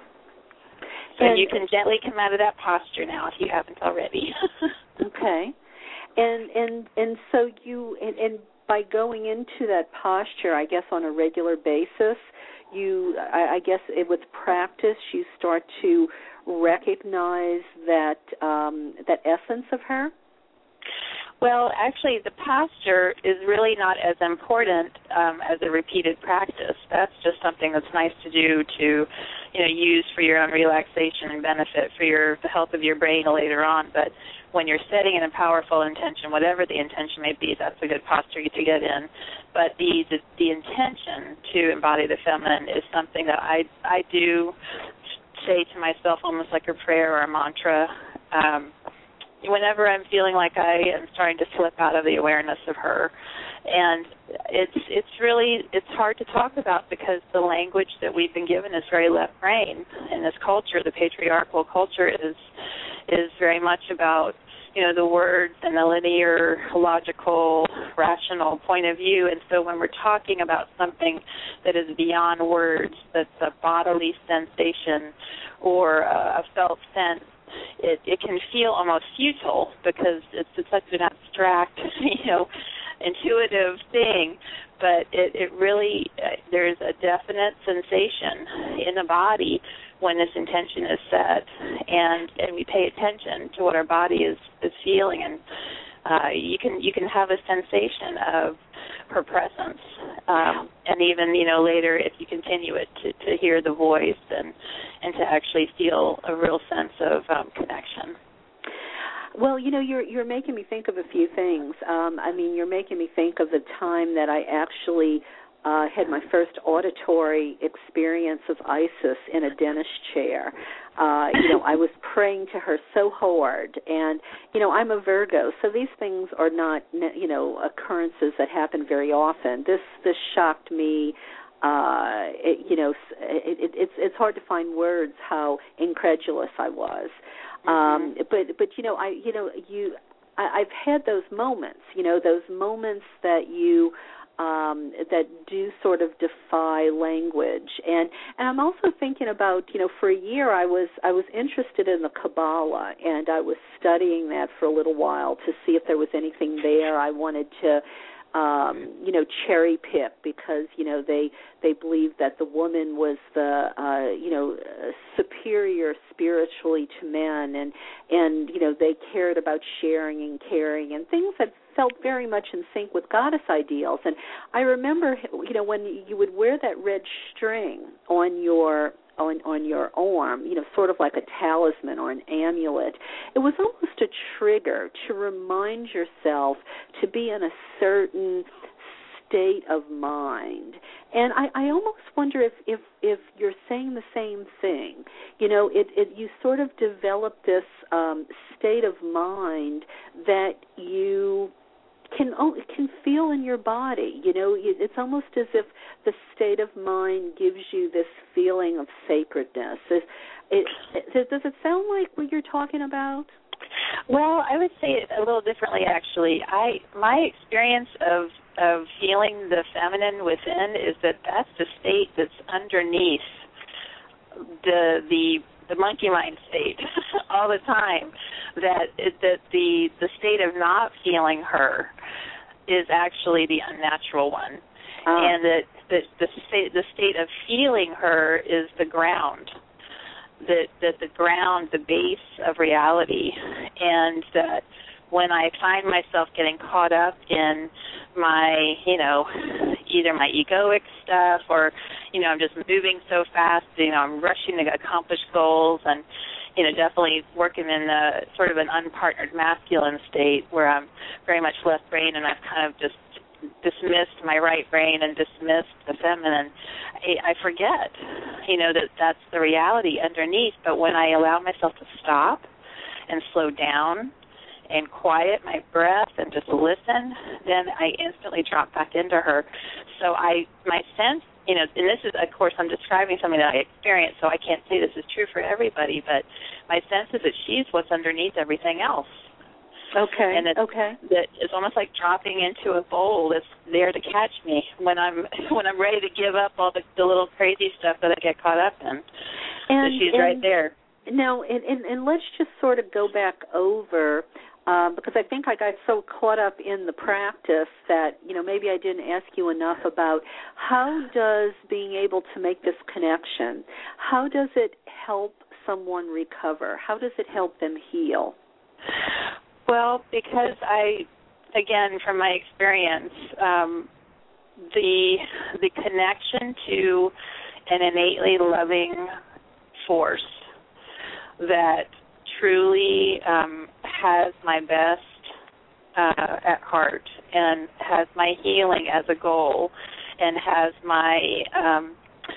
[SPEAKER 3] So
[SPEAKER 2] and
[SPEAKER 3] you can gently come out of that posture now if you haven't already.
[SPEAKER 2] Okay. And and and so you and, and by going into that posture, I guess on a regular basis, you I, I guess it, with practice you start to recognize that um, that essence of her.
[SPEAKER 3] Well, actually, the posture is really not as important um, as a repeated practice. That's just something that's nice to do to, you know, use for your own relaxation and benefit for your the health of your brain later on. But when you're setting in a powerful intention, whatever the intention may be, that's a good posture to get in. But the the, the intention to embody the feminine is something that I I do say to myself almost like a prayer or a mantra. Um, whenever I'm feeling like I am starting to slip out of the awareness of her. And it's it's really, it's hard to talk about because the language that we've been given is very left brain in this culture. The patriarchal culture is is very much about, you know, the words and the linear, logical, rational point of view. And so when we're talking about something that is beyond words, that's a bodily sensation or a felt sense, it, it can feel almost futile because it's, it's such an abstract, you know, intuitive thing. But it, it really, uh, there's a definite sensation in the body when this intention is set, and, and we pay attention to what our body is, is feeling, and uh, you can you can have a sensation of her presence, um, and even, you know, later if you continue it to, to hear the voice and and to actually feel a real sense of um, connection.
[SPEAKER 2] Well, you know, you're you're making me think of a few things. Um, I mean, you're making me think of the time that I actually uh, had my first auditory experience of Isis in a dentist chair. Uh, you know, I was praying to her so hard, and, you know, I'm a Virgo, so these things are not, you know, occurrences that happen very often. This this shocked me. Uh, it, you know, it, it, it's it's hard to find words how incredulous I was. Mm-hmm. Um, but but you know, I you know you I, I've had those moments. You know, those moments that you. Um, that do sort of defy language, and and I'm also thinking about, you know, for a year I was I was interested in the Kabbalah, and I was studying that for a little while to see if there was anything there I wanted to, um, you know, cherry pick, because, you know, they they believed that the woman was the uh, you know superior spiritually to men, and and you know they cared about sharing and caring and things that felt very much in sync with goddess ideals. And I remember, you know, when you would wear that red string on your on on your arm, you know, sort of like a talisman or an amulet, it was almost a trigger to remind yourself to be in a certain state of mind. And I, I almost wonder if, if, if you're saying the same thing. You know, it, it you sort of develop this um, state of mind that you can can feel in your body. You know, it's almost as if the state of mind gives you this feeling of sacredness. It, it, does it sound like what you're talking about?
[SPEAKER 3] Well, I would say it a little differently, actually. I my experience of of feeling the feminine within is that that's the state that's underneath the the the monkey mind state all the time. That it, that the the state of not feeling her is actually the unnatural one, uh. and that the the state the state of feeling her is the ground. That that the ground, the base of reality, and that when I find myself getting caught up in my, you know, either my egoic stuff or, you know, I'm just moving so fast, you know, I'm rushing to accomplish goals, and, you know, definitely working in a sort of an unpartnered masculine state where I'm very much left brain, and I've kind of just dismissed my right brain and dismissed the feminine. I, I forget, you know, that that's the reality underneath. But when I allow myself to stop and slow down and quiet my breath and just listen, then I instantly drop back into her. So I, my sense, you know, and this is, of course, I'm describing something that I experienced, so I can't say this is true for everybody, but my sense is that she's what's underneath everything else.
[SPEAKER 2] Okay.
[SPEAKER 3] And it's,
[SPEAKER 2] okay.
[SPEAKER 3] that it's almost like dropping into a bowl that's there to catch me when I'm when I'm ready to give up all the, the little crazy stuff that I get caught up in. And so she's and, right there.
[SPEAKER 2] No, and, and, and let's just sort of go back over, um, because I think I got so caught up in the practice that, you know, maybe I didn't ask you enough about how does being able to make this connection, how does it help someone recover? How does it help them heal?
[SPEAKER 3] Well, because I, again, from my experience, um, the the connection to an innately loving force that truly um, has my best uh, at heart and has my healing as a goal and has my um,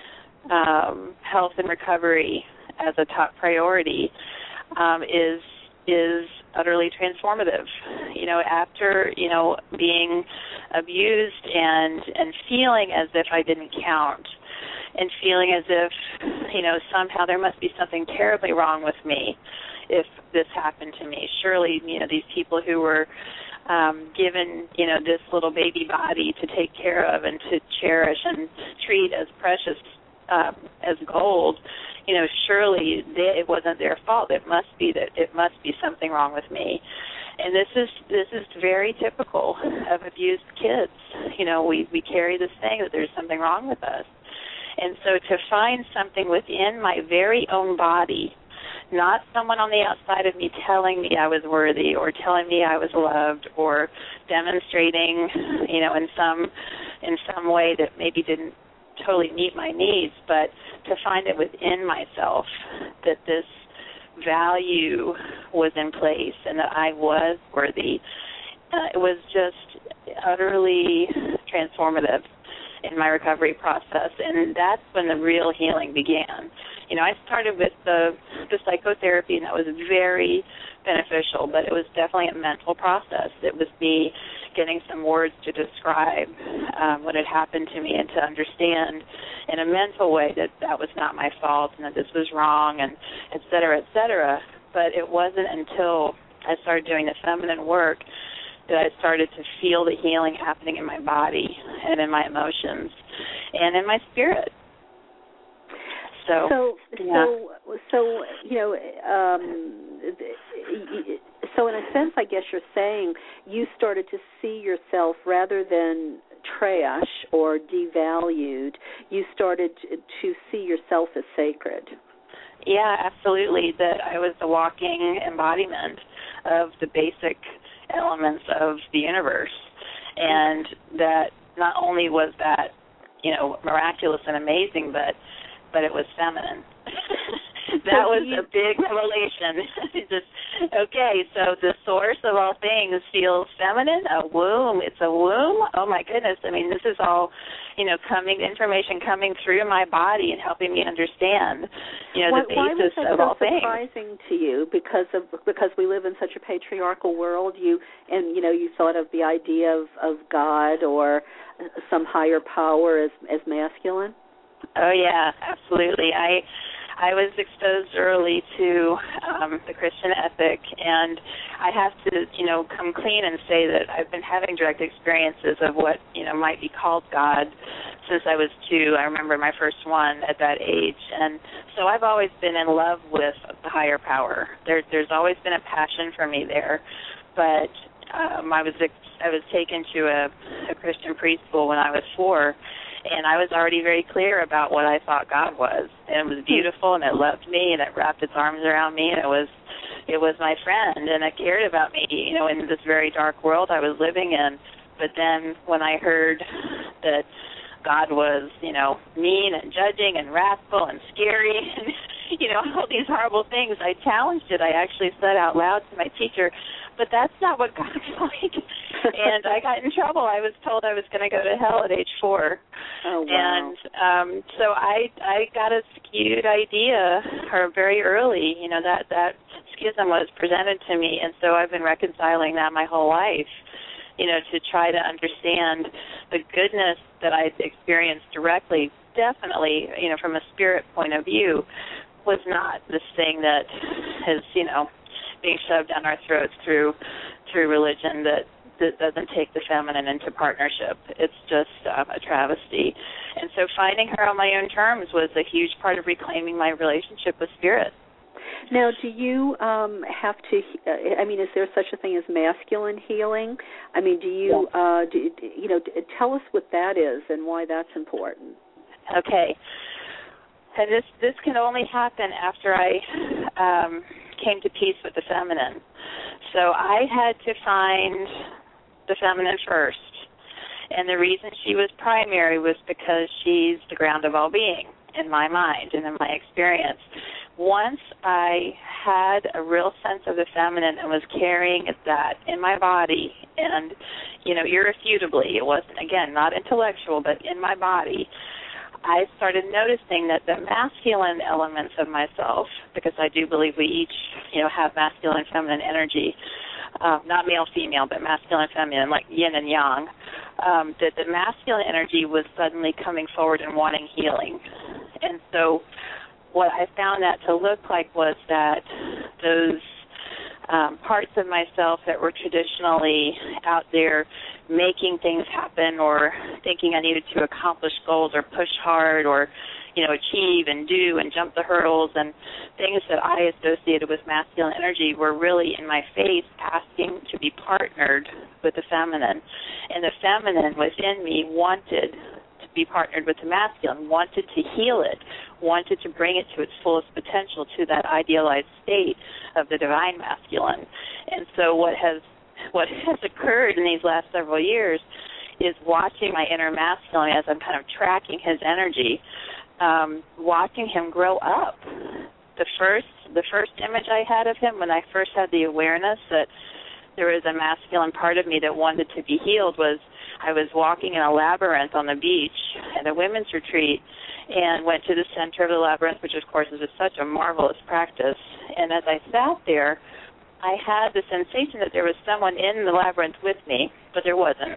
[SPEAKER 3] um, health and recovery as a top priority um, is is utterly transformative. You know, after, you know, being abused and and feeling as if I didn't count, and feeling as if, you know, somehow there must be something terribly wrong with me if this happened to me. Surely, you know, these people who were um, given, you know, this little baby body to take care of and to cherish and treat as precious um, as gold, you know, surely they, it wasn't their fault. It must be that it must be something wrong with me. And this is this is very typical of abused kids. You know, we, we carry this thing that there's something wrong with us. And so to find something within my very own body, not someone on the outside of me telling me I was worthy or telling me I was loved or demonstrating, you know, in some in some way that maybe didn't totally meet my needs, but to find it within myself that this value was in place and that I was worthy. Uh, it was just utterly transformative in my recovery process, and that's when the real healing began. You know, I started with the, the psychotherapy, and that was very beneficial, but it was definitely a mental process. It was me getting some words to describe um, what had happened to me and to understand in a mental way that that was not my fault and that this was wrong, and et cetera, et cetera. But it wasn't until I started doing the feminine work that I started to feel the healing happening in my body and in my emotions and in my spirit. So,
[SPEAKER 2] so,
[SPEAKER 3] yeah.
[SPEAKER 2] so, so, you know, um, so in a sense, I guess you're saying you started to see yourself rather than trash or devalued. You started to see yourself as sacred.
[SPEAKER 3] Yeah, absolutely. That I was the walking embodiment of the basic elements of the universe, and that not only was that, you know, miraculous and amazing, but but it was feminine. That was a big revelation. Just, okay, so the source of all things feels feminine, a womb. It's a womb? Oh, my goodness. I mean, this is all, you know, coming, information coming through my body and helping me understand, you know,
[SPEAKER 2] why,
[SPEAKER 3] the basis
[SPEAKER 2] why was that
[SPEAKER 3] of
[SPEAKER 2] so
[SPEAKER 3] all things.
[SPEAKER 2] surprising to you? Because of because we live in such a patriarchal world, you and, you know, you thought of the idea of, of God or some higher power as as masculine?
[SPEAKER 3] Oh, yeah, absolutely. I I was exposed early to um, the Christian ethic, and I have to, you know, come clean and say that I've been having direct experiences of what, you know, might be called God since I was two. I remember my first one at that age, and so I've always been in love with the higher power. There, there's always been a passion for me there, but um, I was I was taken to a, a Christian preschool when I was four. And I was already very clear about what I thought God was. And it was beautiful, and it loved me, and it wrapped its arms around me, and it was it was my friend, and it cared about me, you know, in this very dark world I was living in. But then when I heard that God was, you know, mean and judging and wrathful and scary and, you know, all these horrible things, I challenged it. I actually said out loud to my teacher, but that's not what God's like. And I got in trouble. I was told I was going to go to hell at age four.
[SPEAKER 2] Oh, wow.
[SPEAKER 3] And um, so I I got a skewed idea or very early, you know, that, that schism was presented to me. And so I've been reconciling that my whole life, you know, to try to understand the goodness that I experienced directly, definitely, you know, from a spirit point of view, was not this thing that is, you know, being shoved down our throats through through religion that, that doesn't take the feminine into partnership. It's just um, a travesty. And so finding her on my own terms was a huge part of reclaiming my relationship with spirit.
[SPEAKER 2] Now, do you um, have to, uh, I mean, is there such a thing as masculine healing? I mean, do you,
[SPEAKER 3] yeah.
[SPEAKER 2] uh, do, you know, tell us what that is and why that's important.
[SPEAKER 3] Okay. And this, this can only happen after I um, came to peace with the feminine. So I had to find the feminine first. And the reason she was primary was because she's the ground of all being in my mind and in my experience. Once I had a real sense of the feminine and was carrying that in my body and, you know, irrefutably, it wasn't, again, not intellectual, but in my body, I started noticing that the masculine elements of myself, because I do believe we each, you know, have masculine and feminine energy, uh, not male, female, but masculine and feminine, like yin and yang, um, that the masculine energy was suddenly coming forward and wanting healing. And so what I found that to look like was that those um, parts of myself that were traditionally out there making things happen or thinking I needed to accomplish goals or push hard or, you know, achieve and do and jump the hurdles and things that I associated with masculine energy were really in my face asking to be partnered with the feminine. And the feminine within me wanted to be partnered with the masculine, wanted to heal it, wanted to bring it to its fullest potential, to that idealized state of the divine masculine. And so what has what has occurred in these last several years is watching my inner masculine as I'm kind of tracking his energy, um, watching him grow up. The first the first image I had of him when I first had the awareness that there was a masculine part of me that wanted to be healed was I was walking in a labyrinth on the beach at a women's retreat and went to the center of the labyrinth, which, of course, is just such a marvelous practice. And as I sat there, I had the sensation that there was someone in the labyrinth with me, but there wasn't.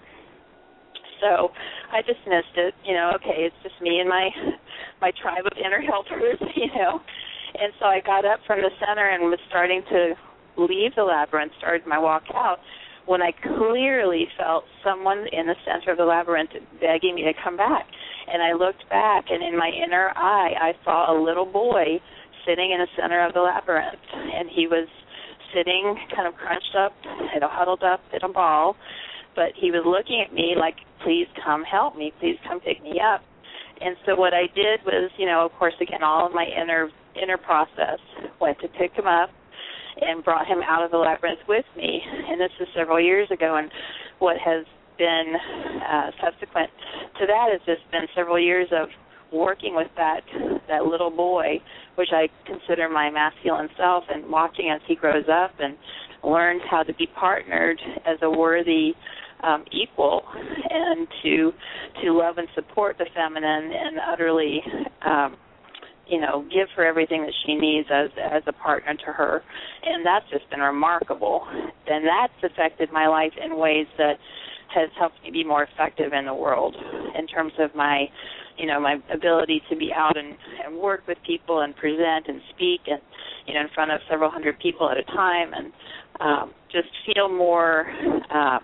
[SPEAKER 3] So I dismissed it, you know, okay, it's just me and my my tribe of inner helpers, you know. And so I got up from the center and was starting to leave the labyrinth, started my walk out, when I clearly felt someone in the center of the labyrinth begging me to come back. And I looked back, and in my inner eye, I saw a little boy sitting in the center of the labyrinth, and he was sitting kind of crunched up, you know, huddled up in a ball, but he was looking at me like, please come help me, please come pick me up. And so what I did was, you know, of course, again, all of my inner inner process went to pick him up and brought him out of the labyrinth with me. And this was several years ago, and what has been uh, subsequent to that has just been several years of working with that that little boy, which I consider my masculine self, and watching as he grows up and learns how to be partnered as a worthy um, equal, and to to love and support the feminine and utterly um, you know, give her everything that she needs as as a partner to her. And that's just been remarkable. And that's affected my life in ways that has helped me be more effective in the world in terms of my, you know, my ability to be out and, and work with people and present and speak and, you know, in front of several hundred people at a time, and um, just feel more uh,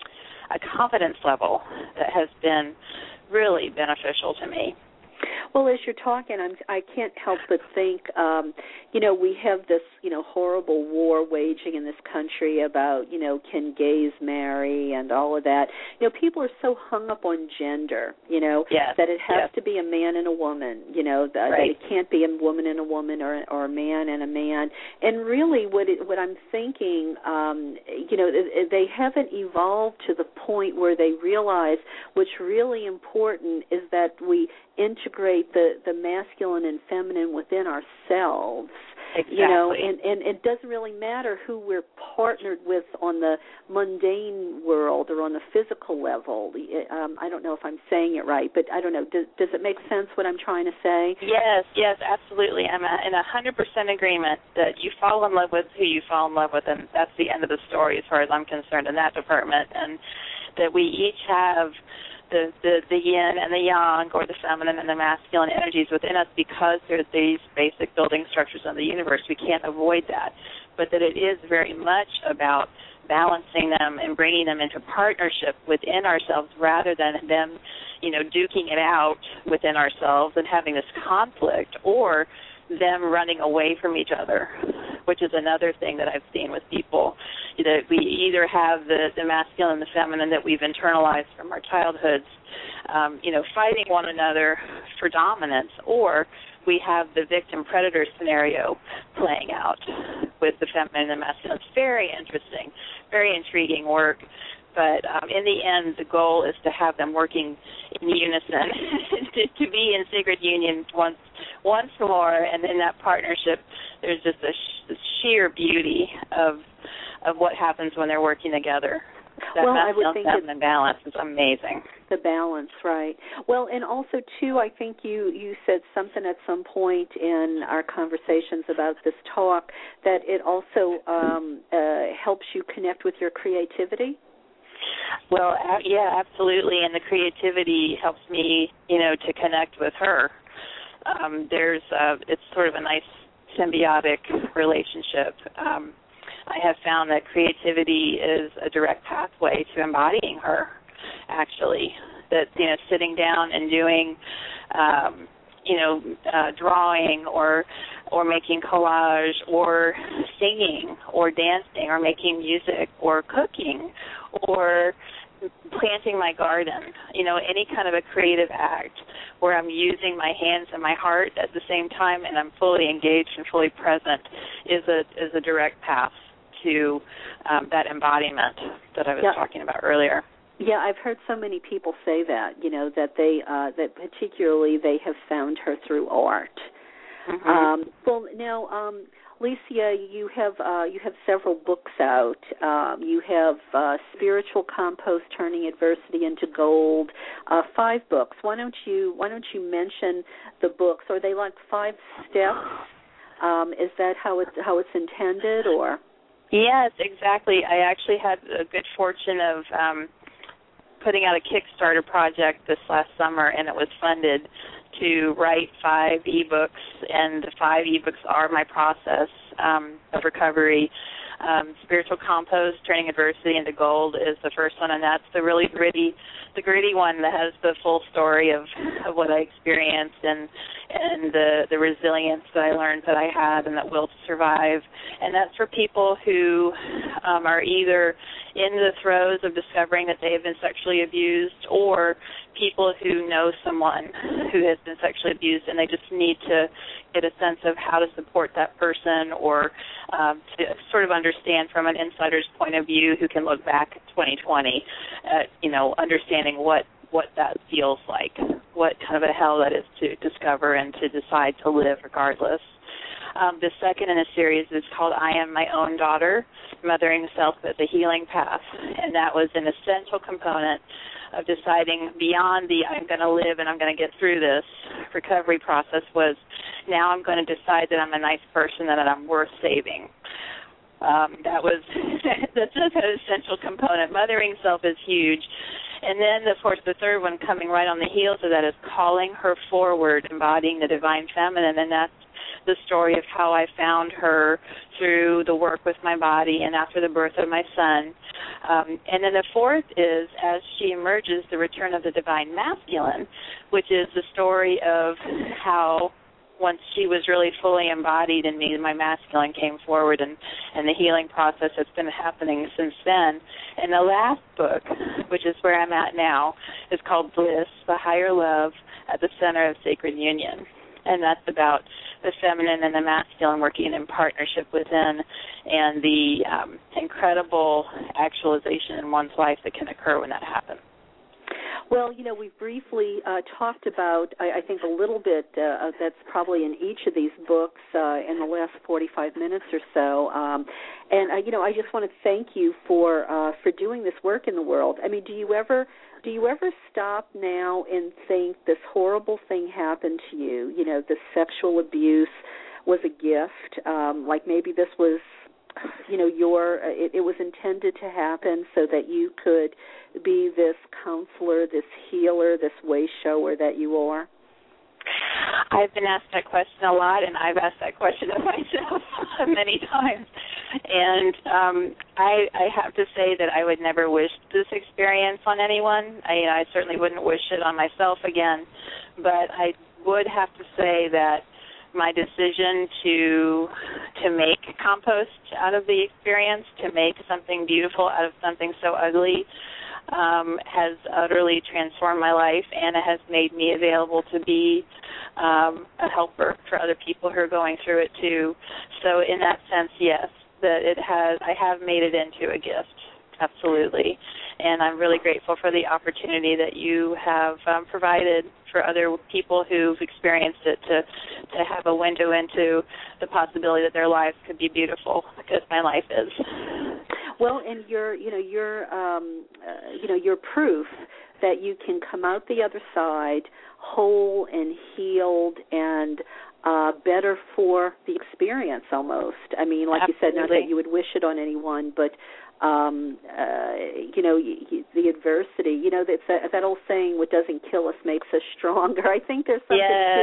[SPEAKER 3] a confidence level that has been really beneficial to me.
[SPEAKER 2] Well, as you're talking, I'm, I can't help but think, um, you know, we have this, you know, horrible war waging in this country about, you know, can gays marry and all of that. You know, people are so hung up on gender, you know,
[SPEAKER 3] yes.
[SPEAKER 2] that it has
[SPEAKER 3] yes.
[SPEAKER 2] to be a man and a woman, you know, that,
[SPEAKER 3] right.
[SPEAKER 2] that it can't be a woman and a woman or, or a man and a man. And really what it, what I'm thinking, um, you know, they haven't evolved to the point where they realize what's really important is that we integrate the, the masculine and feminine within ourselves.
[SPEAKER 3] Exactly.
[SPEAKER 2] You know, and, and it doesn't really matter who we're partnered with on the mundane world or on the physical level. Um, I don't know if I'm saying it right, but I don't know. Does, does it make sense what I'm trying to say?
[SPEAKER 3] Yes, yes, absolutely. I'm in a one hundred percent agreement that you fall in love with who you fall in love with, and that's the end of the story as far as I'm concerned in that department, and that we each have The, the the yin and the yang, or the feminine and the masculine energies within us, because there's these basic building structures of the universe. We can't avoid that, but that it is very much about balancing them and bringing them into partnership within ourselves, rather than them, you know, duking it out within ourselves and having this conflict, or them running away from each other, which is another thing that I've seen with people, that we either have the, the masculine and the feminine that we've internalized from our childhoods, um, you know, fighting one another for dominance, or we have the victim-predator scenario playing out with the feminine and the masculine. It's very interesting, very intriguing work. But um, in the end, the goal is to have them working in unison, to, to be in secret union once once more. And in that partnership, there's just a sh- sheer beauty of of what happens when they're working together. That
[SPEAKER 2] well, I would think
[SPEAKER 3] feminine balance is amazing.
[SPEAKER 2] The balance, right. Well, and also, too, I think you, you said something at some point in our conversations about this talk, that it also um, uh, helps you connect with your creativity.
[SPEAKER 3] Well, uh, yeah, absolutely, and the creativity helps me, you know, to connect with her. um, there's uh, it's sort of a nice symbiotic relationship. Um, I have found that creativity is a direct pathway to embodying her, actually. That, you know, sitting down and doing, um, you know, uh, drawing or or making collage or singing or dancing or making music or cooking or planting my garden, you know, any kind of a creative act where I'm using my hands and my heart at the same time and I'm fully engaged and fully present is a is a direct path to um, that embodiment that I was
[SPEAKER 2] yeah.
[SPEAKER 3] talking about earlier.
[SPEAKER 2] Yeah, I've heard so many people say that, you know, that they uh, that particularly they have found her through art.
[SPEAKER 3] Mm-hmm.
[SPEAKER 2] Um, well, now, um, Licia, you have uh, you have several books out. Um, you have uh, Spiritual Compost: Turning Adversity into Gold. Uh, five books. Why don't you Why don't you mention the books? Are they like five steps? Um, is that how it's how it's intended, or?
[SPEAKER 3] Yes, exactly. I actually had a good fortune of um, putting out a Kickstarter project this last summer, and it was funded to write five ebooks, and the five ebooks are my process um, of recovery. Um, Spiritual Compost: Turning Adversity into Gold is the first one, and that's the really gritty, the gritty one that has the full story of, of what I experienced and and the, the resilience that I learned that I had and that will to survive. And that's for people who um, are either in the throes of discovering that they have been sexually abused, or people who know someone who has been sexually abused and they just need to get a sense of how to support that person, or um, to sort of understand from an insider's point of view who can look back at twenty twenty, uh, you know, understanding what, what that feels like, what kind of a hell that is to discover and to decide to live regardless. Um, the second in a series is called I Am My Own Daughter, Mothering Self as a Healing Path, and that was an essential component of deciding beyond the I'm going to live and I'm going to get through this recovery process was now I'm going to decide that I'm a nice person and that I'm worth saving. Um, that was that's just an essential component. Mothering self is huge. And then, of course, the third one coming right on the heels of that is Calling Her Forward, Embodying the Divine Feminine, and that's the story of how I found her through the work with my body and after the birth of my son. Um, and then the fourth is As She Emerges, The Return of the Divine Masculine, which is the story of how once she was really fully embodied in me, my masculine came forward, and, and the healing process that's been happening since then. And the last book, which is where I'm at now, is called Bliss, The Higher Love at the Center of Sacred Union. And that's about the feminine and the masculine working in partnership within, and the um, incredible actualization in one's life that can occur when that happens.
[SPEAKER 2] Well, you know, we briefly uh, talked about, I, I think, a little bit uh, that's probably in each of these books uh, in the last forty-five minutes or so. Um, and, uh, you know, I just want to thank you for uh, for doing this work in the world. I mean, do you ever do you ever stop now and think this horrible thing happened to you? You know, the sexual abuse was a gift. Um, like maybe this was, you know, your it, it was intended to happen so that you could be this counselor, this healer, this way shower that you are?
[SPEAKER 3] I've been asked that question a lot, and I've asked that question of myself many times. And um, I, I have to say that I would never wish this experience on anyone. I, you know, I certainly wouldn't wish it on myself again. But I would have to say that my decision to to make compost out of the experience, to make something beautiful out of something so ugly, um, has utterly transformed my life, and it has made me available to be um, a helper for other people who are going through it too. So in that sense, yes, that it has. I have made it into a gift, absolutely. And I'm really grateful for the opportunity that you have um, provided for other people who've experienced it to to have a window into the possibility that their lives could be beautiful, because my life is.
[SPEAKER 2] Well, and you're, you know, you're, um, uh, you know, you're proof that you can come out the other side whole and healed and uh, better for the experience almost. I mean, like
[SPEAKER 3] Absolutely.
[SPEAKER 2] you said, not that you would wish it on anyone, but Um, uh, you know, y- y- the adversity, you know, that's that, that old saying, what doesn't kill us makes us stronger. I think there's something
[SPEAKER 3] yes,
[SPEAKER 2] to it.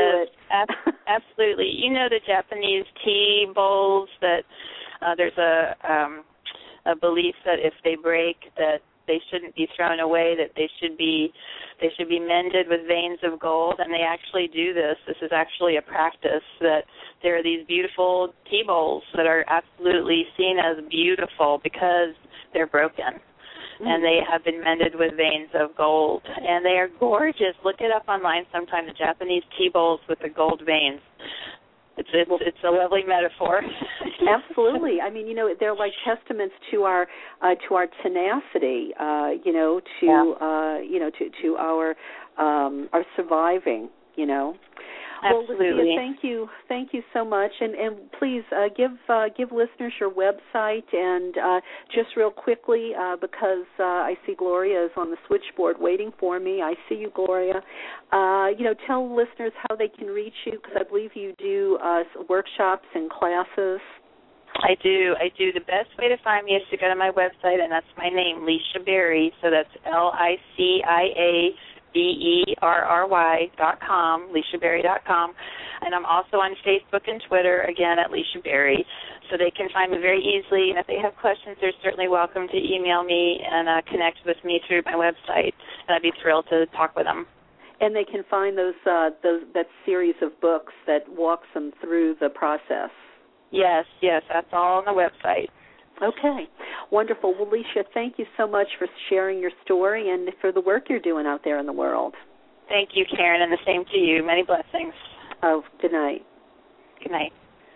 [SPEAKER 3] Ab- absolutely. You know the Japanese tea bowls that uh, there's a um, a belief that if they break, that they shouldn't be thrown away, that they should be they should be mended with veins of gold, and they actually do this. This is actually a practice, that there are these beautiful tea bowls that are absolutely seen as beautiful because they're broken. Mm. And they have been mended with veins of gold. And they are gorgeous. Look it up online sometime, the Japanese tea bowls with the gold veins. It's it's, it's a lovely metaphor.
[SPEAKER 2] Absolutely. I mean, you know, they're like testaments to our uh, to our tenacity. Uh, you know, to
[SPEAKER 3] yeah.
[SPEAKER 2] uh, you know, to to our um, our surviving. You know.
[SPEAKER 3] Absolutely.
[SPEAKER 2] Well, Lucia, thank you, thank you so much, and and please uh, give uh, give listeners your website, and uh, just real quickly uh, because uh, I see Gloria is on the switchboard waiting for me. I see you, Gloria. Uh, you know, tell listeners how they can reach you, because I believe you do uh, workshops and classes.
[SPEAKER 3] I do. I do. The best way to find me is to go to my website, and that's my name, Licia Berry. So that's L I C I A. B E R R Y dot com, Licia Berry dot com. And I'm also on Facebook and Twitter, again, at Licia Berry. So they can find me very easily. And if they have questions, they're certainly welcome to email me and uh, connect with me through my website. And I'd be thrilled to talk with them.
[SPEAKER 2] And they can find those, uh, those that series of books that walks them through the process.
[SPEAKER 3] Yes, yes, that's all on the website.
[SPEAKER 2] Okay, wonderful. Well, Licia, thank you so much for sharing your story and for the work you're doing out there in the world.
[SPEAKER 3] Thank you, Karen, and the same to you. Many blessings.
[SPEAKER 2] Oh, good night.
[SPEAKER 3] Good night.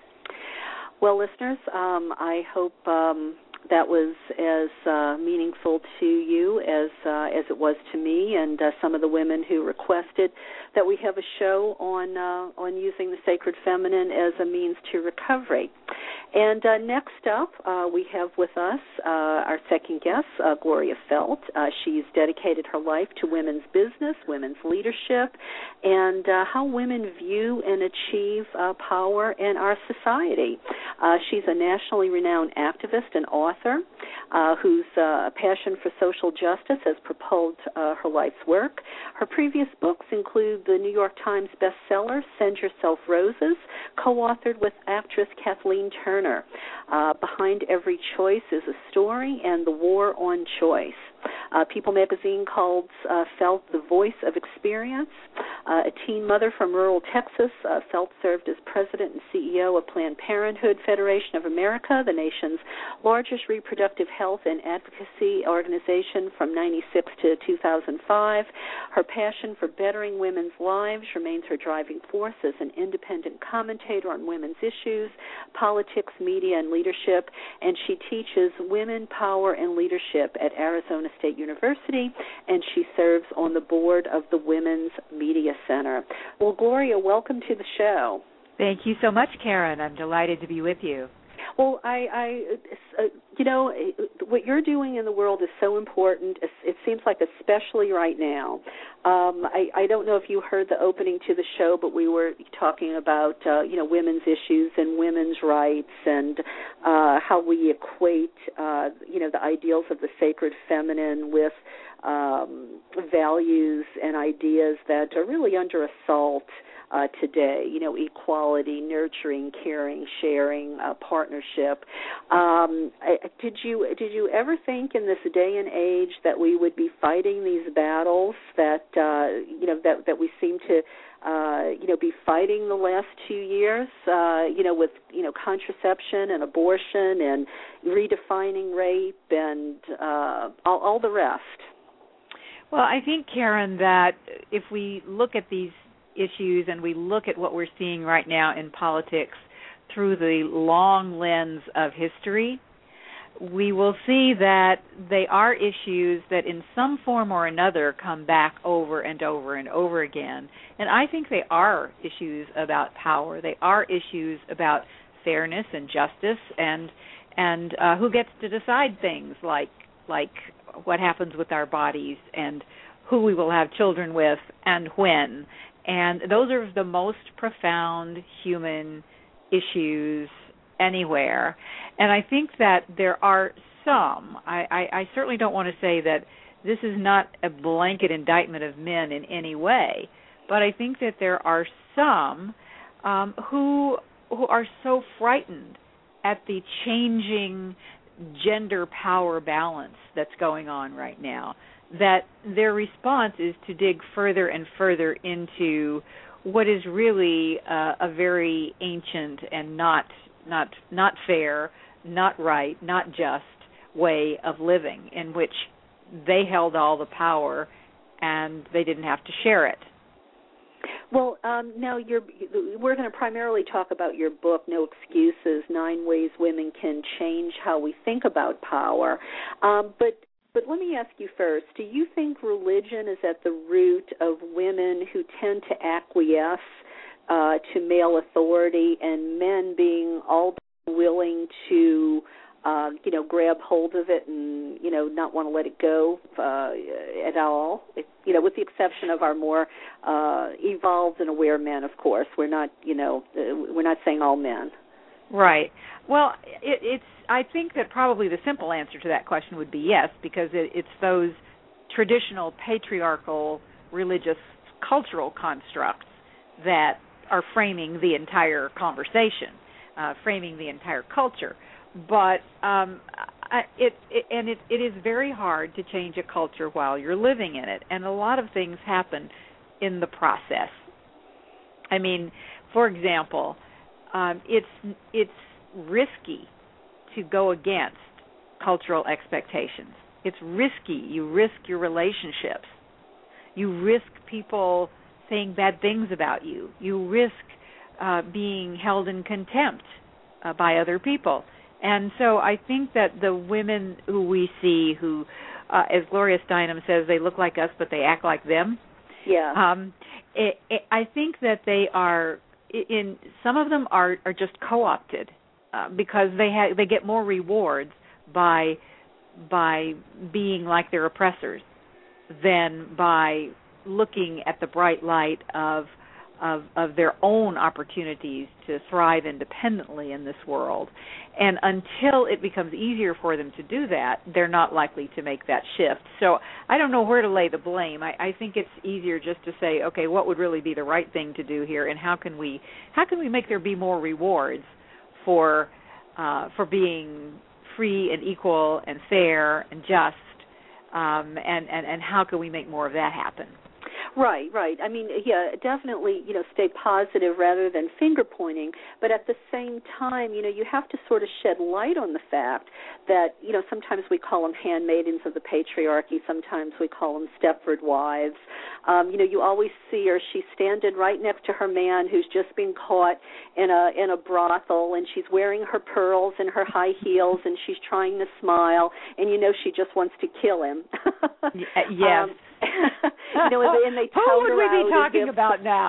[SPEAKER 2] Well, listeners, um, I hope um, that was as uh, meaningful to you as uh, as it was to me and uh, some of the women who requested that we have a show on uh, on using the sacred feminine as a means to recovery. And uh, next up, uh, we have with us uh, our second guest, uh, Gloria Feldt. Uh, she's dedicated her life to women's business, women's leadership, and uh, how women view and achieve uh, power in our society. Uh, she's a nationally renowned activist and author uh, whose uh, passion for social justice has propelled uh, her life's work. Her previous books include the New York Times bestseller, Send Yourself Roses, co-authored with actress Kathleen Turner. Uh, Behind Every Choice is a Story, and The War on Choice. Uh, People magazine called uh, Feldt the voice of experience. Uh, a teen mother from rural Texas, uh, Feldt served as president and C E O of Planned Parenthood Federation of America, the nation's largest reproductive health and advocacy organization from ninety-six to two thousand five. Her passion for bettering women's lives remains her driving force as an independent commentator on women's issues, politics, media, and leadership, and she teaches women power and leadership at Arizona State University, and she serves on the board of the Women's Media Center. Well, Gloria, welcome to the show.
[SPEAKER 4] Thank you so much, Karen. I'm delighted to be with you.
[SPEAKER 2] Well, I, I uh, you know, what you're doing in the world is so important. It seems like especially right now. Um, I, I don't know if you heard the opening to the show, but we were talking about, uh, you know, women's issues and women's rights and uh, how we equate, uh, you know, the ideals of the sacred feminine with um, values and ideas that are really under assault Uh, today, you know, equality, nurturing, caring, sharing, uh, partnership. Um, I, did you did you ever think in this day and age that we would be fighting these battles that uh, you know that that we seem to uh, you know be fighting the last two years? Uh, you know, with you know contraception and abortion and redefining rape and uh, all, all the rest.
[SPEAKER 4] Well, I think, Karen, that if we look at these issues and we look at what we're seeing right now in politics through the long lens of history, we will see that they are issues that in some form or another come back over and over and over again. And I think they are issues about power. They are issues about fairness and justice and and uh, who gets to decide things like like what happens with our bodies and who we will have children with and when. And those are the most profound human issues anywhere. And I think that there are some, I, I, I certainly don't want to say that this is not a blanket indictment of men in any way, but I think that there are some um, who who are so frightened at the changing gender power balance that's going on right now that their response is to dig further and further into what is really uh, a very ancient and not not not fair, not right, not just way of living, in which they held all the power and they didn't have to share it.
[SPEAKER 2] Well, um, now you're, we're going to primarily talk about your book, No Excuses, Nine Ways Women Can Change How We Think About Power. Um, but but let me ask you first, do you think religion is at the root of women who tend to acquiesce uh, to male authority and men being all willing to Uh, you know, grab hold of it and, you know, not want to let it go uh, at all, it, you know, with the exception of our more uh, evolved and aware men, of course. We're not, you know, uh, we're not saying all men.
[SPEAKER 4] Right. Well, it, it's. I think that probably the simple answer to that question would be yes, because it, it's those traditional patriarchal religious cultural constructs that are framing the entire conversation, uh, framing the entire culture. But um, I, it, it and it, it is very hard to change a culture while you're living in it, and a lot of things happen in the process. I mean, for example, um, it's it's risky to go against cultural expectations. It's risky. You risk your relationships. You risk people saying bad things about you. You risk uh, being held in contempt uh, by other people. And so I think that the women who we see who, uh, as Gloria Steinem says, they look like us, but they act like them.
[SPEAKER 2] Yeah.
[SPEAKER 4] Um, it, it, I think that they are, in some of them are, are just co-opted uh, because they ha- they get more rewards by by being like their oppressors than by looking at the bright light of Of, of their own opportunities to thrive independently in this world. And until it becomes easier for them to do that, they're not likely to make that shift. So I don't know where to lay the blame. I, I think it's easier just to say, okay, what would really be the right thing to do here, and how can we how can we make there be more rewards for uh, for being free and equal and fair and just, um, and, and, and how can we make more of that happen?
[SPEAKER 2] Right, right. I mean, yeah, definitely, you know, stay positive rather than finger-pointing. But at the same time, you know, you have to sort of shed light on the fact that, you know, sometimes we call them handmaidens of the patriarchy. Sometimes we call them Stepford wives. Um, you know, you always see her. She's standing right next to her man who's just been caught in a in a brothel, and she's wearing her pearls and her high heels, and she's trying to smile, and you know she just wants to kill him.
[SPEAKER 4] Yes.
[SPEAKER 2] Um, you know, and they
[SPEAKER 4] who would we be talking
[SPEAKER 2] if,
[SPEAKER 4] about now?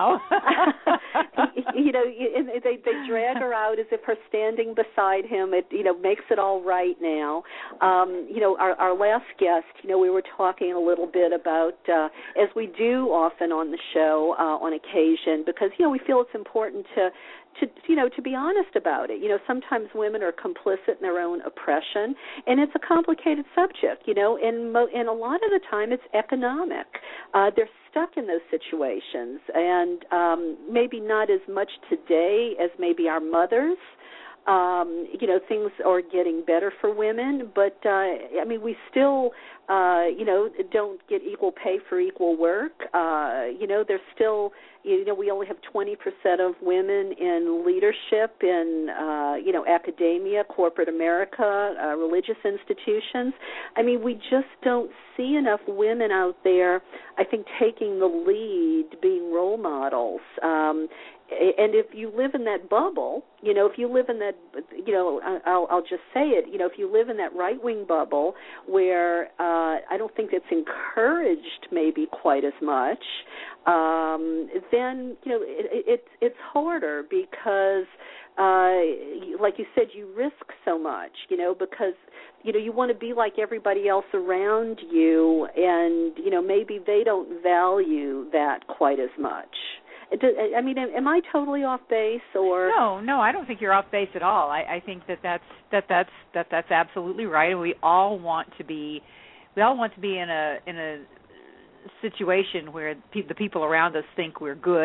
[SPEAKER 2] you know, and they they drag her out as if her standing beside him, it you know makes it all right now. Um, you know, our our last guest, you know, we were talking a little bit about uh, as we do often on the show uh, on occasion, because you know we feel it's important to. To you know, to be honest about it, you know, sometimes women are complicit in their own oppression, and it's a complicated subject, you know, and mo- and a lot of the time it's economic. Uh, they're stuck in those situations, and um, maybe not as much today as maybe our mothers. Um, you know, things are getting better for women, but uh, I mean, we still, uh, you know, don't get equal pay for equal work. Uh, you know, there's still, you know, we only have twenty percent of women in leadership in, uh, you know, academia, corporate America, uh, religious institutions. I mean, we just don't see enough women out there, I think, taking the lead, being role models. Um, And if you live in that bubble, you know, if you live in that, you know, I'll, I'll just say it, you know, if you live in that right-wing bubble where uh, I don't think it's encouraged maybe quite as much, um, then, you know, it, it, it's harder because, uh, like you said, you risk so much, you know, because, you know, you want to be like everybody else around you, and, you know, maybe they don't value that quite as much. I mean, am I totally off base, or
[SPEAKER 4] no? No, I don't think you're off base at all. I, I think that that's that that's that that's absolutely right, and we all want to be, we all want to be in a in a situation where pe- the people around us think we're good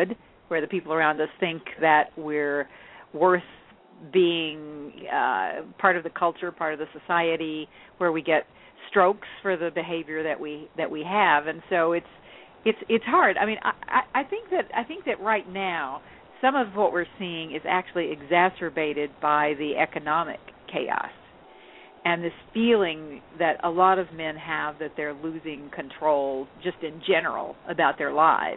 [SPEAKER 4] where the people around us think that we're worth being uh, part of the culture, part of the society, where we get strokes for the behavior that we that we have, and so it's it's it's hard. I mean, I, I think that I think that right now some of what we're seeing is actually exacerbated by the economic chaos and this feeling that a lot of men have that they're losing control just in general about their lives,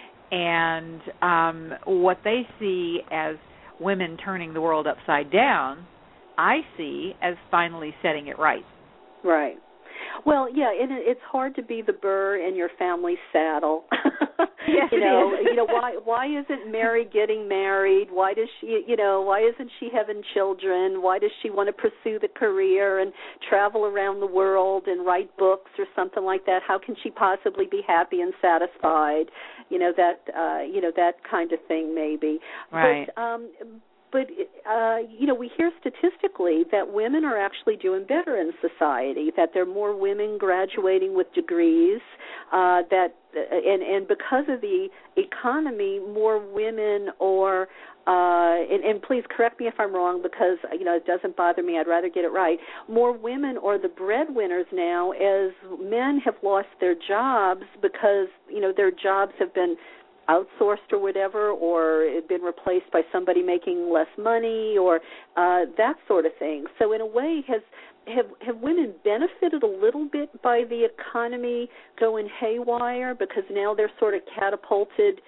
[SPEAKER 4] and um, what they see as women turning the world upside down, I see as finally setting it right.
[SPEAKER 2] Right. Well, yeah, and it's hard to be the burr in your family's saddle.
[SPEAKER 4] Yes,
[SPEAKER 2] you know,
[SPEAKER 4] it is.
[SPEAKER 2] you know why why isn't Mary getting married? Why does she, you know, why isn't she having children? Why does she want to pursue the career and travel around the world and write books or something like that? How can she possibly be happy and satisfied? You know, that uh, you know, that kind of thing maybe.
[SPEAKER 4] Right.
[SPEAKER 2] But um But, uh, you know, we hear statistically that women are actually doing better in society, that there are more women graduating with degrees, uh, that, and, and because of the economy, more women are, uh, and, and please correct me if I'm wrong because, you know, it doesn't bother me. I'd rather get it right. More women are the breadwinners now as men have lost their jobs because, you know, their jobs have been outsourced or whatever, or it been replaced by somebody making less money, or uh, that sort of thing. So in a way, has have have women benefited a little bit by the economy going haywire because now they're sort of catapulted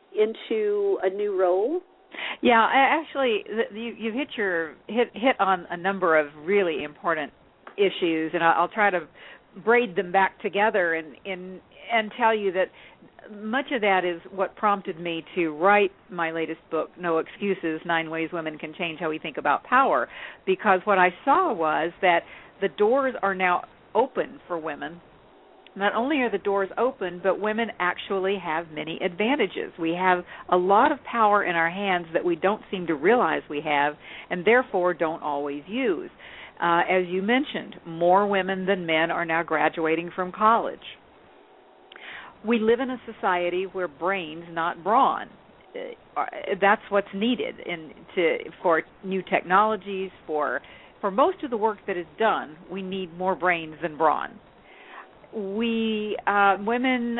[SPEAKER 2] into a new role?
[SPEAKER 4] Yeah, actually, you, you've hit your hit hit on a number of really important issues, and I'll try to braid them back together and and and tell you that much of that is what prompted me to write my latest book, No Excuses, Nine Ways Women Can Change How We Think About Power, because what I saw was that the doors are now open for women. Not only are the doors open, but women actually have many advantages. We have a lot of power in our hands that we don't seem to realize we have, and therefore don't always use. Uh, as you mentioned, more women than men are now graduating from college. We live in a society where brains, not brawn. Uh, that's what's needed in, to, for new technologies. For for most of the work that is done, we need more brains than brawn. We uh, women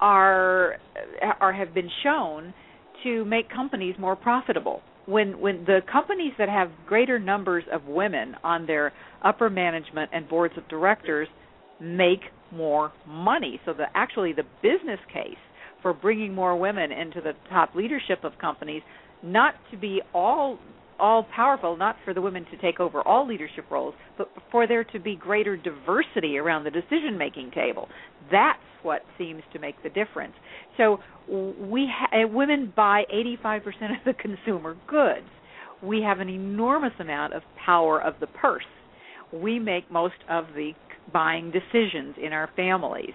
[SPEAKER 4] are are have been shown to make companies more profitable. When when the companies that have greater numbers of women on their upper management and boards of directors make more money. So the actually the business case for bringing more women into the top leadership of companies, not to be all all powerful, not for the women to take over all leadership roles, but for there to be greater diversity around the decision-making table. That's what seems to make the difference. So we ha- women buy eighty-five percent of the consumer goods. We have an enormous amount of power of the purse. We make most of the buying decisions in our families.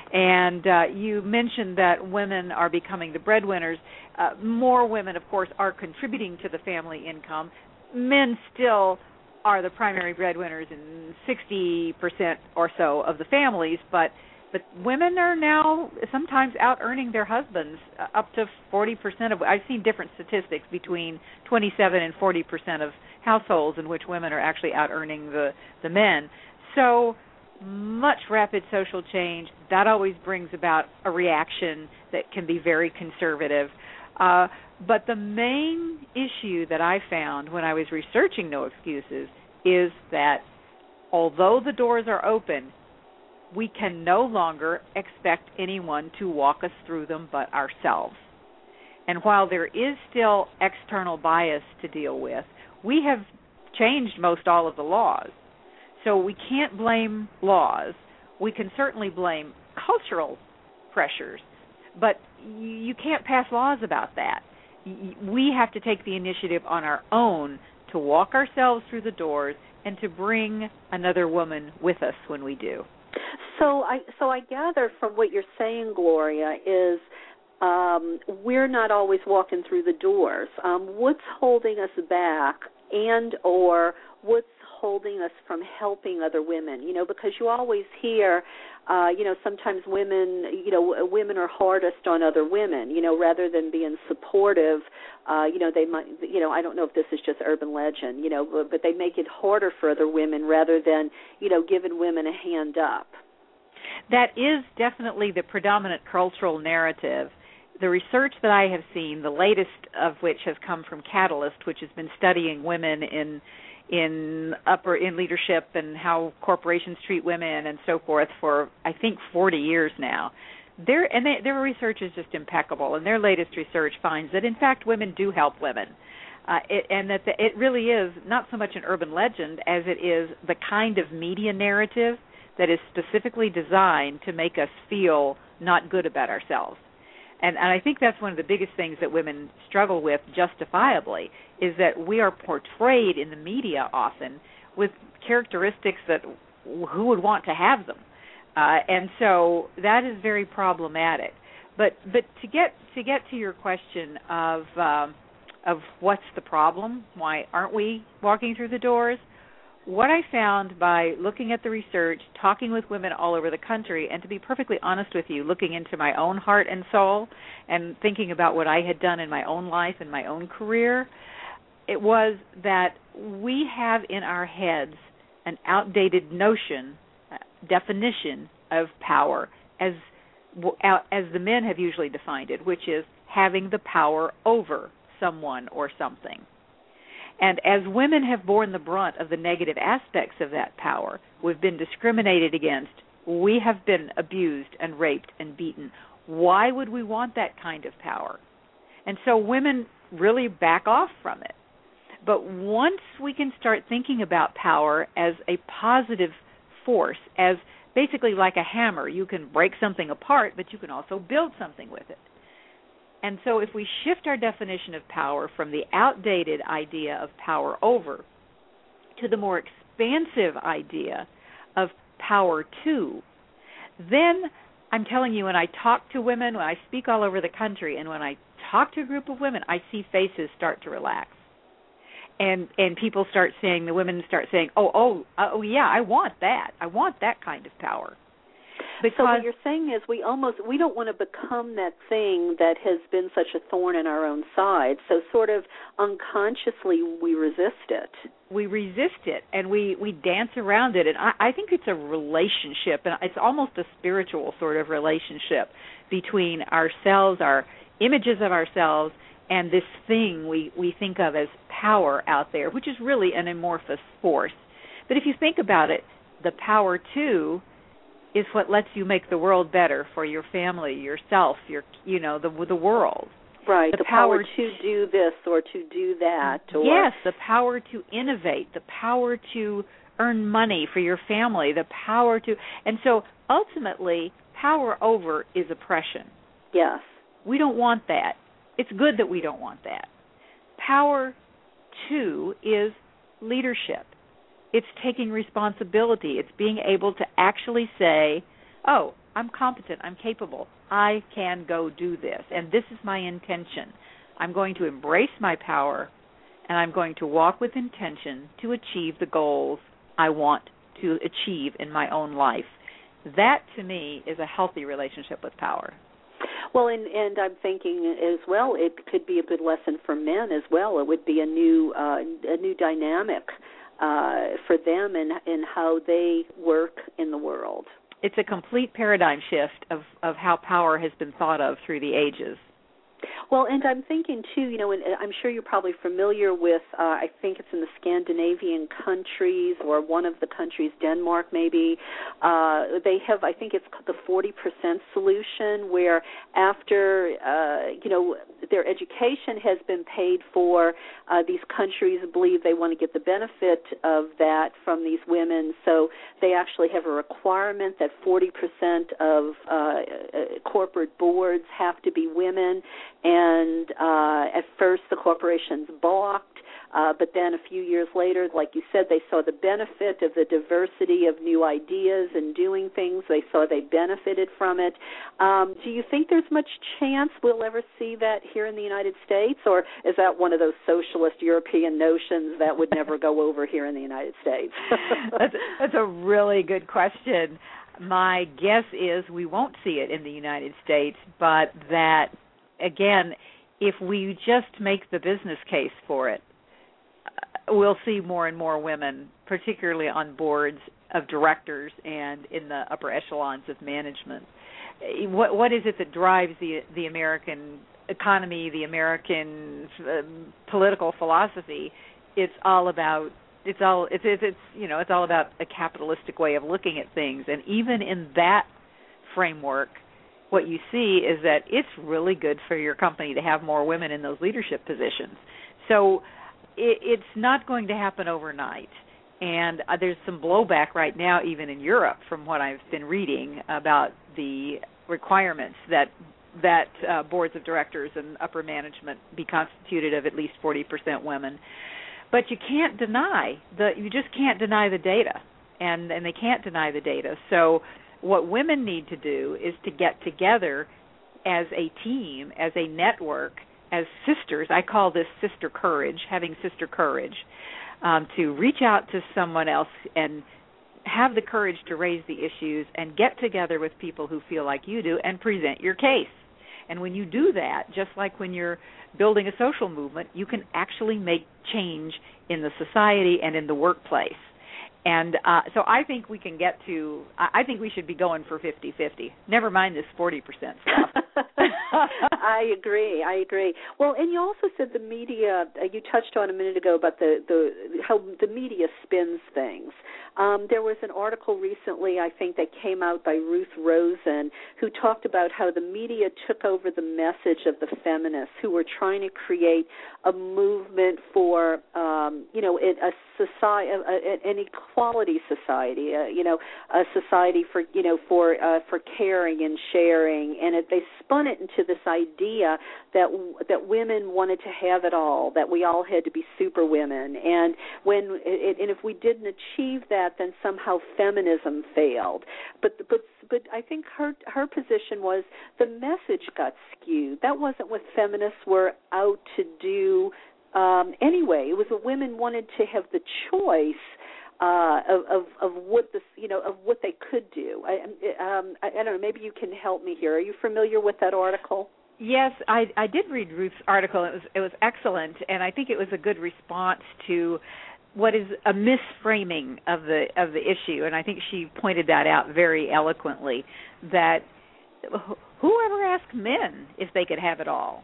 [SPEAKER 4] And uh, you mentioned that women are becoming the breadwinners. Uh, more women, of course, are contributing to the family income. Men still are the primary breadwinners in sixty percent or so of the families, but but women are now sometimes out-earning their husbands uh, up to forty percent of, I've seen different statistics between twenty-seven and forty percent of households in which women are actually out-earning the, the men. So much rapid social change, that always brings about a reaction that can be very conservative. Uh, but the main issue that I found when I was researching No Excuses is that although the doors are open, we can no longer expect anyone to walk us through them but ourselves. And while there is still external bias to deal with, we have changed most all of the laws. So we can't blame laws. We can certainly blame cultural pressures, but you can't pass laws about that. We have to take the initiative on our own to walk ourselves through the doors and to bring another woman with us when we do.
[SPEAKER 2] So I so I gather from what you're saying, Gloria, is um, we're not always walking through the doors. Um, what's holding us back, and or what's holding us from helping other women? You know, because you always hear, uh, you know, sometimes women, you know, women are hardest on other women, you know, rather than being supportive, uh, you know, they might, you know, I don't know if this is just urban legend, you know, but, but they make it harder for other women rather than, you know, giving women a hand up.
[SPEAKER 4] That is definitely the predominant cultural narrative. The research that I have seen, the latest of which has come from Catalyst, which has been studying women in in upper in leadership and how corporations treat women and so forth for I think forty years now. Their and they, their research is just impeccable, and their latest research finds that in fact women do help women, uh, it, and that the, it really is not so much an urban legend as it is the kind of media narrative that is specifically designed to make us feel not good about ourselves. And, and I think that's one of the biggest things that women struggle with justifiably, is that we are portrayed in the media often with characteristics that who would want to have them. Uh, and so that is very problematic. But but to get to get to your question of um, of what's the problem, why aren't we walking through the doors? What I found by looking at the research, talking with women all over the country, and to be perfectly honest with you, looking into my own heart and soul and thinking about what I had done in my own life and my own career, it was that we have in our heads an outdated notion, uh, definition of power as as the men have usually defined it, which is having the power over someone or something. And as women have borne the brunt of the negative aspects of that power, we've been discriminated against, we have been abused and raped and beaten. Why would we want that kind of power? And so women really back off from it. But once we can start thinking about power as a positive force, as basically like a hammer, you can break something apart, but you can also build something with it. And so if we shift our definition of power from the outdated idea of power over to the more expansive idea of power to, then I'm telling you, when I talk to women, when I speak all over the country, and when I talk to a group of women, I see faces start to relax. And and people start saying, the women start saying, oh, oh, oh, yeah, I want that. I want that kind of power.
[SPEAKER 2] Because so what you're saying is we almost, we don't want to become that thing that has been such a thorn in our own side. So sort of unconsciously we resist it.
[SPEAKER 4] We resist it, and we, we dance around it. And I, I think it's a relationship, and it's almost a spiritual sort of relationship between ourselves, our images of ourselves, and this thing we, we think of as power out there, which is really an amorphous force. But if you think about it, the power to is what lets you make the world better for your family, yourself, your you know, the the world.
[SPEAKER 2] Right,
[SPEAKER 4] the,
[SPEAKER 2] the
[SPEAKER 4] power,
[SPEAKER 2] power to do this or to do that. Or
[SPEAKER 4] yes, the power to innovate, the power to earn money for your family, the power to, and so ultimately, power over is oppression.
[SPEAKER 2] Yes.
[SPEAKER 4] We don't want that. It's good that we don't want that. Power to is leadership. It's taking responsibility. It's being able to actually say, oh, I'm competent, I'm capable, I can go do this, and this is my intention. I'm going to embrace my power, and I'm going to walk with intention to achieve the goals I want to achieve in my own life. That, to me, is a healthy relationship with power.
[SPEAKER 2] Well, and, and I'm thinking as well, it could be a good lesson for men as well. It would be a new uh, a new dynamic uh, for them in, in how they work in the world.
[SPEAKER 4] It's a complete paradigm shift of, of how power has been thought of through the ages.
[SPEAKER 2] Well, and I'm thinking, too, you know, and I'm sure you're probably familiar with, uh, I think it's in the Scandinavian countries or one of the countries, Denmark maybe, uh, they have, I think it's the forty percent solution where after, uh, you know, their education has been paid for, uh, these countries believe they want to get the benefit of that from these women, so they actually have a requirement that forty percent of uh, corporate boards have to be women. And uh, at first the corporations balked, Uh, but then a few years later, like you said, they saw the benefit of the diversity of new ideas and doing things. They saw they benefited from it. Um, do you think there's much chance we'll ever see that here in the United States, or is that one of those socialist European notions that would never go over here in the United States?
[SPEAKER 4] that's, that's a really good question. My guess is we won't see it in the United States, but that, again, if we just make the business case for it, we'll see more and more women, particularly on boards of directors and in the upper echelons of management. What, what is it that drives the the American economy, the American um, political philosophy? It's all about it's all it's, it's it's you know it's all about a capitalistic way of looking at things, and even in that framework, what you see is that it's really good for your company to have more women in those leadership positions. So it, it's not going to happen overnight. And uh, there's some blowback right now, even in Europe, from what I've been reading about the requirements that that uh, boards of directors and upper management be constituted of at least forty percent women. But you can't deny the you just can't deny the data, and and they can't deny the data. So what women need to do is to get together as a team, as a network, as sisters. I call this sister courage, having sister courage. Um, to reach out to someone else and have the courage to raise the issues and get together with people who feel like you do and present your case. And when you do that, just like when you're building a social movement, you can actually make change in the society and in the workplace. And uh, so I think we can get to, I think we should be going for fifty-fifty. Never mind this forty percent stuff.
[SPEAKER 2] I agree. I agree. Well, and you also said the media, uh, you touched on a minute ago about the, the how the media spins things. Um, there was an article recently, I think, that came out by Ruth Rosen, who talked about how the media took over the message of the feminists who were trying to create a movement for, um, you know, a society, an equality society, uh, you know, a society for, you know, for uh, for caring and sharing, and it, they spun it into this idea that that women wanted to have it all, that we all had to be super women, and when it, and if we didn't achieve that, then somehow feminism failed. But but but I think her her position was the message got skewed. That wasn't what feminists were out to do um, anyway. It was that women wanted to have the choice uh, of, of of what this you know of what they could do. I, um, I, I don't know. Maybe you can help me here. Are you familiar with that article?
[SPEAKER 4] Yes, I, I did read Ruth's article. It was it was excellent, and I think it was a good response to what is a misframing of the of the issue, and I think she pointed that out very eloquently, that whoever asked men if they could have it all?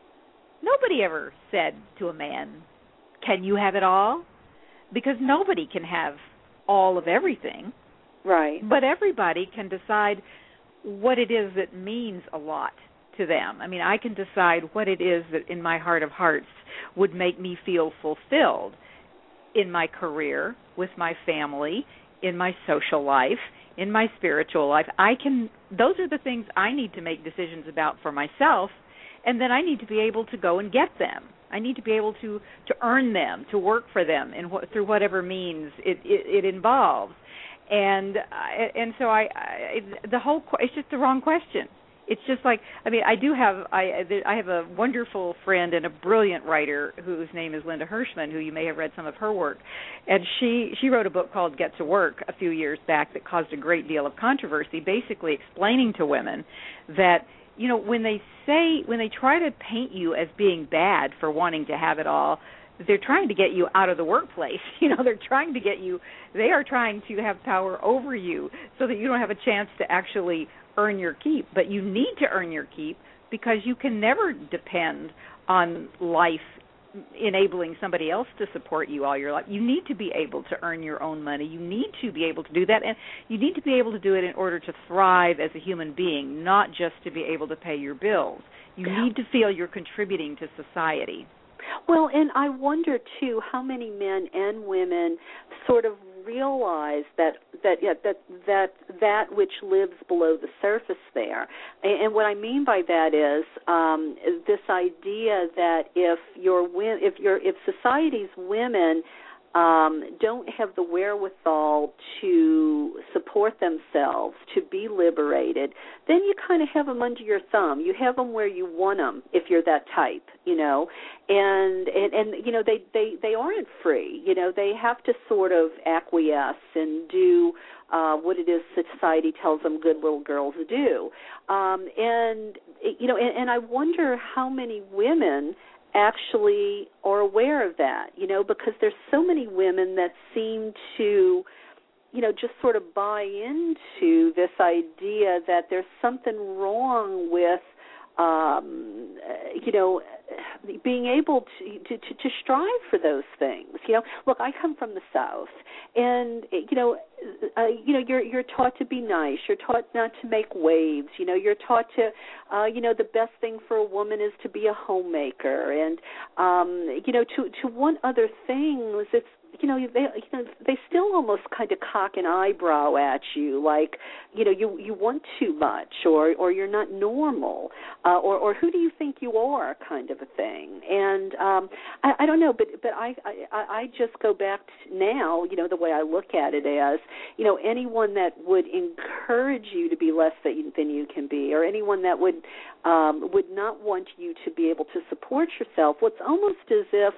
[SPEAKER 4] Nobody ever said to a man, can you have it all? Because nobody can have all of everything.
[SPEAKER 2] Right.
[SPEAKER 4] But everybody can decide what it is that means a lot to them. I mean, I can decide what it is that in my heart of hearts would make me feel fulfilled in my career, with my family, in my social life, in my spiritual life. I can, those are the things I need to make decisions about for myself, and then I need to be able to go and get them. I need to be able to, to earn them, to work for them in what, through whatever means it, it, it involves. And uh, and so I, I the whole it's just the wrong question. It's just like, I mean, I do have, I I have a wonderful friend and a brilliant writer whose name is Linda Hirschman, who you may have read some of her work. And she, she wrote a book called Get to Work a few years back that caused a great deal of controversy, basically explaining to women that, you know, when they say, when they try to paint you as being bad for wanting to have it all, they're trying to get you out of the workplace. You know, they're trying to get you, they are trying to have power over you so that you don't have a chance to actually earn your keep. But you need to earn your keep because you can never depend on life enabling somebody else to support you all your life. You need to be able to earn your own money. You need to be able to do that, and you need to be able to do it in order to thrive as a human being, not just to be able to pay your bills. You need to feel you're contributing to society.
[SPEAKER 2] Well, and I wonder, too, how many men and women sort of realize that that yeah, that that that which lives below the surface there. And, and what I mean by that is um, this idea that if your if your if society's women Um, don't have the wherewithal to support themselves, to be liberated, then you kind of have them under your thumb. You have them where you want them if you're that type, you know. And, and, and you know, they, they, they aren't free. You know, they have to sort of acquiesce and do uh, what it is society tells them good little girls do. Um, and, you know, and, and I wonder how many women actually are aware of that, you know, because there's so many women that seem to, you know, just sort of buy into this idea that there's something wrong with, um, you know, being able to, to, to, to strive for those things. You know, look, I come from the South, and, you know, uh, you know, you're you're taught to be nice. You're taught not to make waves. You know, you're taught to, uh, you know, the best thing for a woman is to be a homemaker, and, um, you know, to to want other things. It's, you know, they you know they still almost kind of cock an eyebrow at you, like, you know, you you want too much, or or you're not normal, uh, or or who do you think you are, kind of a thing. And um, I, I don't know, but but I, I I just go back to now, you know, the way I look at it as, you know, anyone that would encourage you to be less than, than you can be, or anyone that would um, would not want you to be able to support yourself, what's almost as if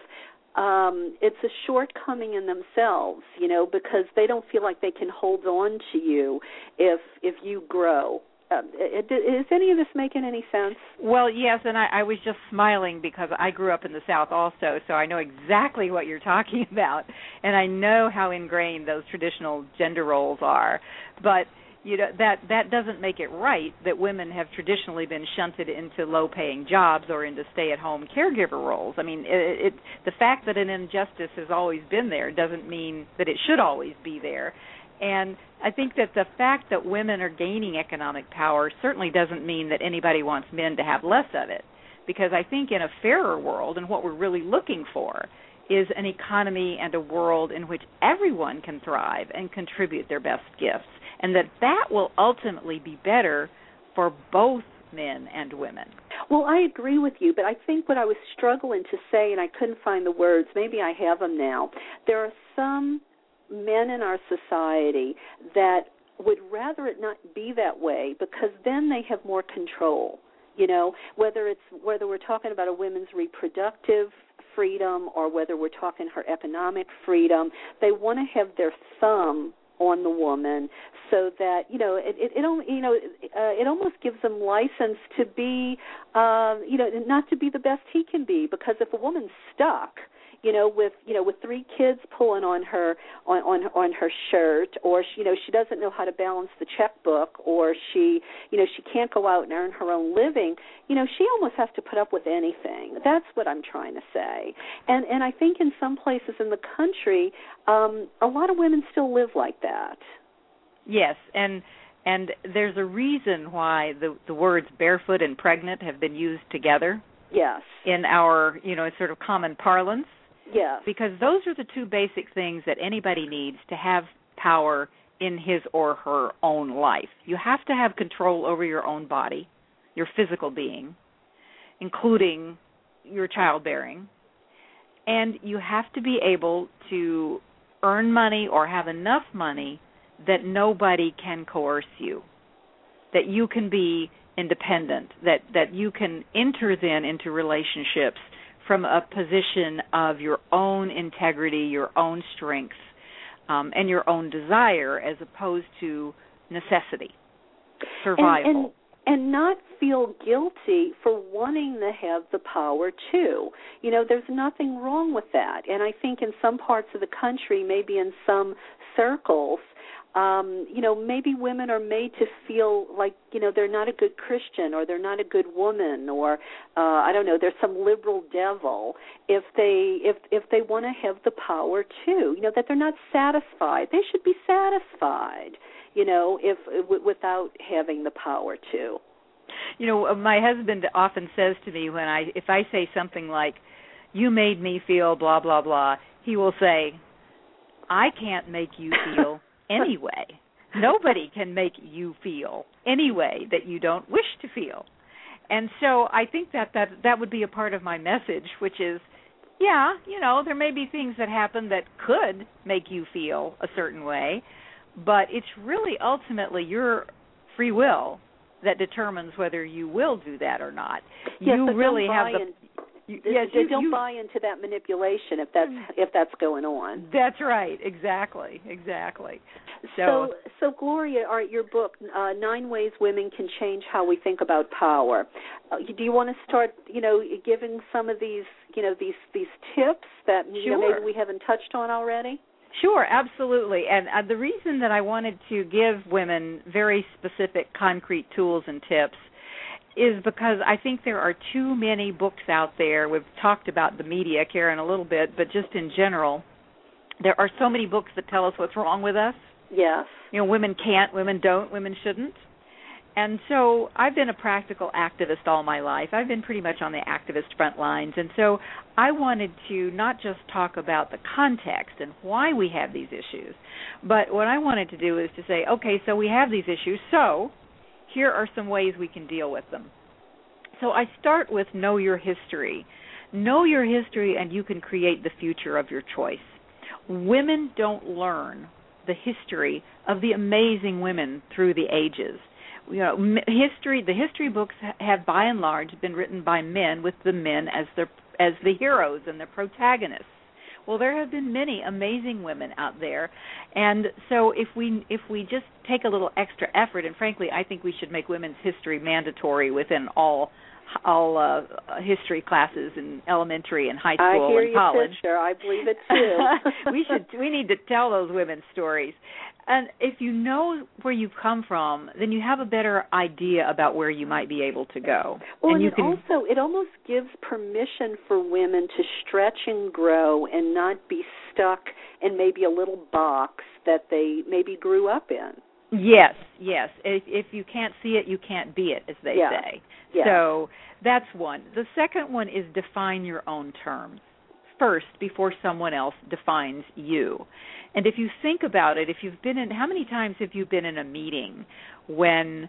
[SPEAKER 2] Um, it's a shortcoming in themselves, you know, because they don't feel like they can hold on to you if if you grow. Um, is any of this making any sense?
[SPEAKER 4] Well, yes, and I, I was just smiling because I grew up in the South also, so I know exactly what you're talking about, and I know how ingrained those traditional gender roles are. But you know, that that doesn't make it right that women have traditionally been shunted into low-paying jobs or into stay-at-home caregiver roles. I mean, it, it, the fact that an injustice has always been there doesn't mean that it should always be there. And I think that the fact that women are gaining economic power certainly doesn't mean that anybody wants men to have less of it, because I think in a fairer world, and what we're really looking for, is an economy and a world in which everyone can thrive and contribute their best gifts, and that that will ultimately be better for both men and women.
[SPEAKER 2] Well, I agree with you, but I think what I was struggling to say, and I couldn't find the words, maybe I have them now, there are some men in our society that would rather it not be that way, because then they have more control. You know, whether it's whether we're talking about a woman's reproductive freedom or whether we're talking her economic freedom, they want to have their thumb on the woman, so that, you know, it it, it you know uh, it almost gives them license to be, uh, you know, not to be the best he can be, because if a woman's stuck, you know, with you know with three kids pulling on her on on, on her shirt, or she, you know she doesn't know how to balance the checkbook, or she you know she can't go out and earn her own living, you know she almost has to put up with anything. That's what I'm trying to say. And and I think in some places in the country, um, a lot of women still live like that.
[SPEAKER 4] Yes, and and there's a reason why the the words barefoot and pregnant have been used together.
[SPEAKER 2] Yes.
[SPEAKER 4] In our, you know, sort of common parlance.
[SPEAKER 2] Yes.
[SPEAKER 4] Because those are the two basic things that anybody needs to have power in his or her own life. You have to have control over your own body, your physical being, including your childbearing, and you have to be able to earn money or have enough money that nobody can coerce you, that you can be independent, that, that you can enter then into relationships from a position of your own integrity, your own strength, um, and your own desire, as opposed to necessity, survival.
[SPEAKER 2] And, and, and not feel guilty for wanting to have the power, too. You know, there's nothing wrong with that. And I think in some parts of the country, maybe in some circles, Um, you know, maybe women are made to feel like, you know, they're not a good Christian, or they're not a good woman, or uh, I don't know, there's some liberal devil if they if if they want to have the power too. You know, that they're not satisfied. They should be satisfied. You know, if w- without having the power too.
[SPEAKER 4] You know, my husband often says to me when I if I say something like, "You made me feel blah blah blah," he will say, I can't make you feel any way. Nobody can make you feel any way that you don't wish to feel. And so I think that, that that would be a part of my message, which is, yeah, you know, there may be things that happen that could make you feel a certain way, but it's really ultimately your free will that determines whether you will do that or not.
[SPEAKER 2] Yes,
[SPEAKER 4] you
[SPEAKER 2] but
[SPEAKER 4] really
[SPEAKER 2] don't
[SPEAKER 4] have
[SPEAKER 2] buy
[SPEAKER 4] the...
[SPEAKER 2] in,
[SPEAKER 4] You,
[SPEAKER 2] yes,
[SPEAKER 4] yes, you,
[SPEAKER 2] don't
[SPEAKER 4] you,
[SPEAKER 2] buy into that manipulation if that's if that's going on.
[SPEAKER 4] That's right, exactly, exactly. So,
[SPEAKER 2] so, so Gloria, all right, your book, uh, Nine Ways Women Can Change How We Think About Power. Uh, do you want to start, you know, giving some of these, you know, these these tips that you
[SPEAKER 4] sure.
[SPEAKER 2] know, maybe we haven't touched on already?
[SPEAKER 4] Sure, absolutely. And uh, the reason that I wanted to give women very specific, concrete tools and tips is because I think there are too many books out there. We've talked about the media, Karen, a little bit, but just in general, there are so many books that tell us what's wrong with us.
[SPEAKER 2] Yes.
[SPEAKER 4] You know, women can't, women don't, women shouldn't. And so I've been a practical activist all my life. I've been pretty much on the activist front lines. And so I wanted to not just talk about the context and why we have these issues, but what I wanted to do is to say, okay, so we have these issues, so here are some ways we can deal with them. So I start with know your history. Know your history and you can create the future of your choice. Women don't learn the history of the amazing women through the ages. You know, history. The history books have, by and large, been written by men with the men as the as the heroes and the protagonists. Well, there have been many amazing women out there, and so if we if we just take a little extra effort, and frankly, I think we should make women's history mandatory within all all uh, history classes in elementary and high school
[SPEAKER 2] I hear
[SPEAKER 4] and college.
[SPEAKER 2] You, sister. I believe it too.
[SPEAKER 4] we should we need to tell those women's stories. And if you know where you've come from, then you have a better idea about where you might be able to go.
[SPEAKER 2] Well,
[SPEAKER 4] and,
[SPEAKER 2] and
[SPEAKER 4] you
[SPEAKER 2] it
[SPEAKER 4] can
[SPEAKER 2] also it almost gives permission for women to stretch and grow and not be stuck in maybe a little box that they maybe grew up in.
[SPEAKER 4] Yes, yes. If, if you can't see it, you can't be it, as they
[SPEAKER 2] yeah.
[SPEAKER 4] say.
[SPEAKER 2] Yeah.
[SPEAKER 4] So that's one. The second one is define your own terms first before someone else defines you. And if you think about it, if you've been in, how many times have you been in a meeting when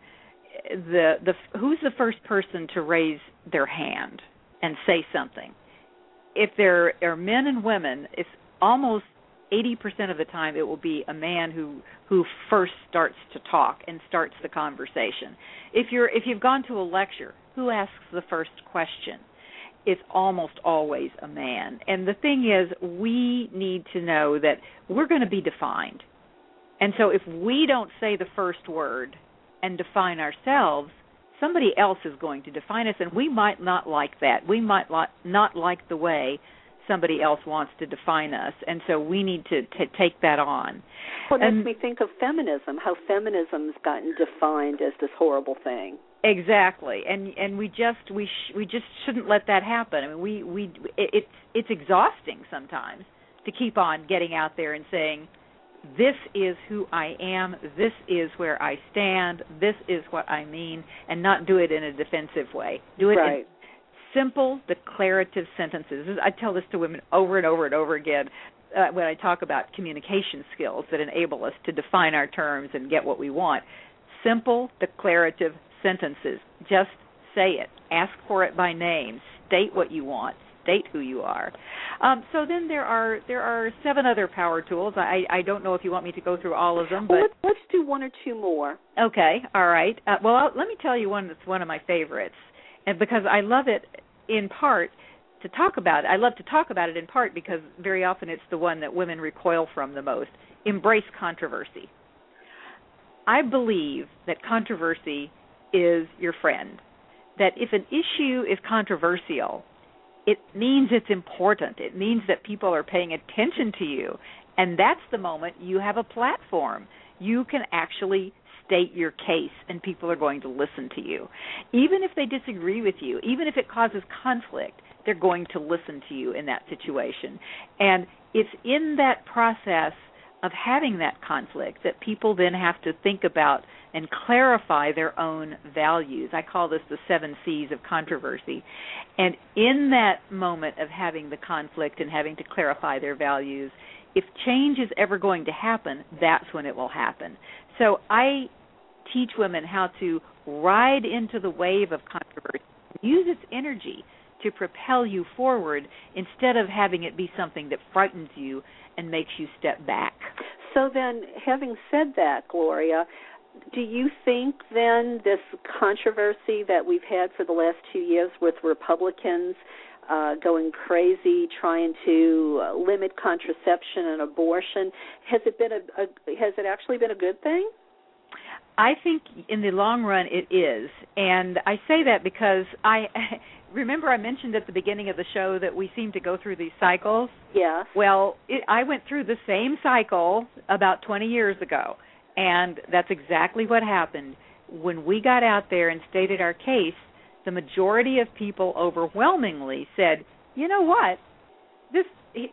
[SPEAKER 4] the the who's the first person to raise their hand and say something? If there are men and women, it's almost eighty percent of the time it will be a man who who first starts to talk and starts the conversation. If you're if you've gone to a lecture, who asks the first question? It's almost always a man. And the thing is, we need to know that we're going to be defined. And so if we don't say the first word and define ourselves, somebody else is going to define us, and we might not like that. We might not like the way somebody else wants to define us, and so we need to, to take that on.
[SPEAKER 2] Well, it
[SPEAKER 4] and,
[SPEAKER 2] makes me think of feminism, how feminism's gotten defined as this horrible thing.
[SPEAKER 4] Exactly, and and we just we sh- we just shouldn't let that happen. I mean, we we it, it's it's exhausting sometimes to keep on getting out there and saying, this is who I am, this is where I stand, this is what I mean, and not do it in a defensive way. Do it
[SPEAKER 2] right.
[SPEAKER 4] in simple, declarative sentences. I tell this to women over and over and over again uh, when I talk about communication skills that enable us to define our terms and get what we want. Simple, declarative sentences. Just say it. Ask for it by name. State what you want. State who you are. Um, so then there are there are seven other power tools. I, I don't know if you want me to go through all of them, but
[SPEAKER 2] well, let's, let's do one or two more.
[SPEAKER 4] Okay, all right. Uh, well, I'll, let me tell you one that's one of my favorites, and because I love it in part to talk about it. I love to talk about it in part because very often it's the one that women recoil from the most. Embrace controversy. I believe that controversy is your friend, that if an issue is controversial, it means it's important. It means that people are paying attention to you, and that's the moment you have a platform. You can actually state your case, and people are going to listen to you. Even if they disagree with you, even if it causes conflict, they're going to listen to you in that situation. And it's in that process of having that conflict that people then have to think about and clarify their own values. I call this the seven C's of controversy. And in that moment of having the conflict and having to clarify their values, if change is ever going to happen, that's when it will happen. So I teach women how to ride into the wave of controversy, use its energy to propel you forward instead of having it be something that frightens you and makes you step back.
[SPEAKER 2] So then, having said that, Gloria, do you think then this controversy that we've had for the last two years with Republicans uh, going crazy trying to uh, limit contraception and abortion, has it been a, a has it actually been a good thing?
[SPEAKER 4] I think in the long run it is, and I say that because I remember I mentioned at the beginning of the show that we seem to go through these cycles.
[SPEAKER 2] Yes.
[SPEAKER 4] Well, it, I went through the same cycle about twenty years ago, and that's exactly what happened. When we got out there and stated our case, the majority of people overwhelmingly said, you know what, this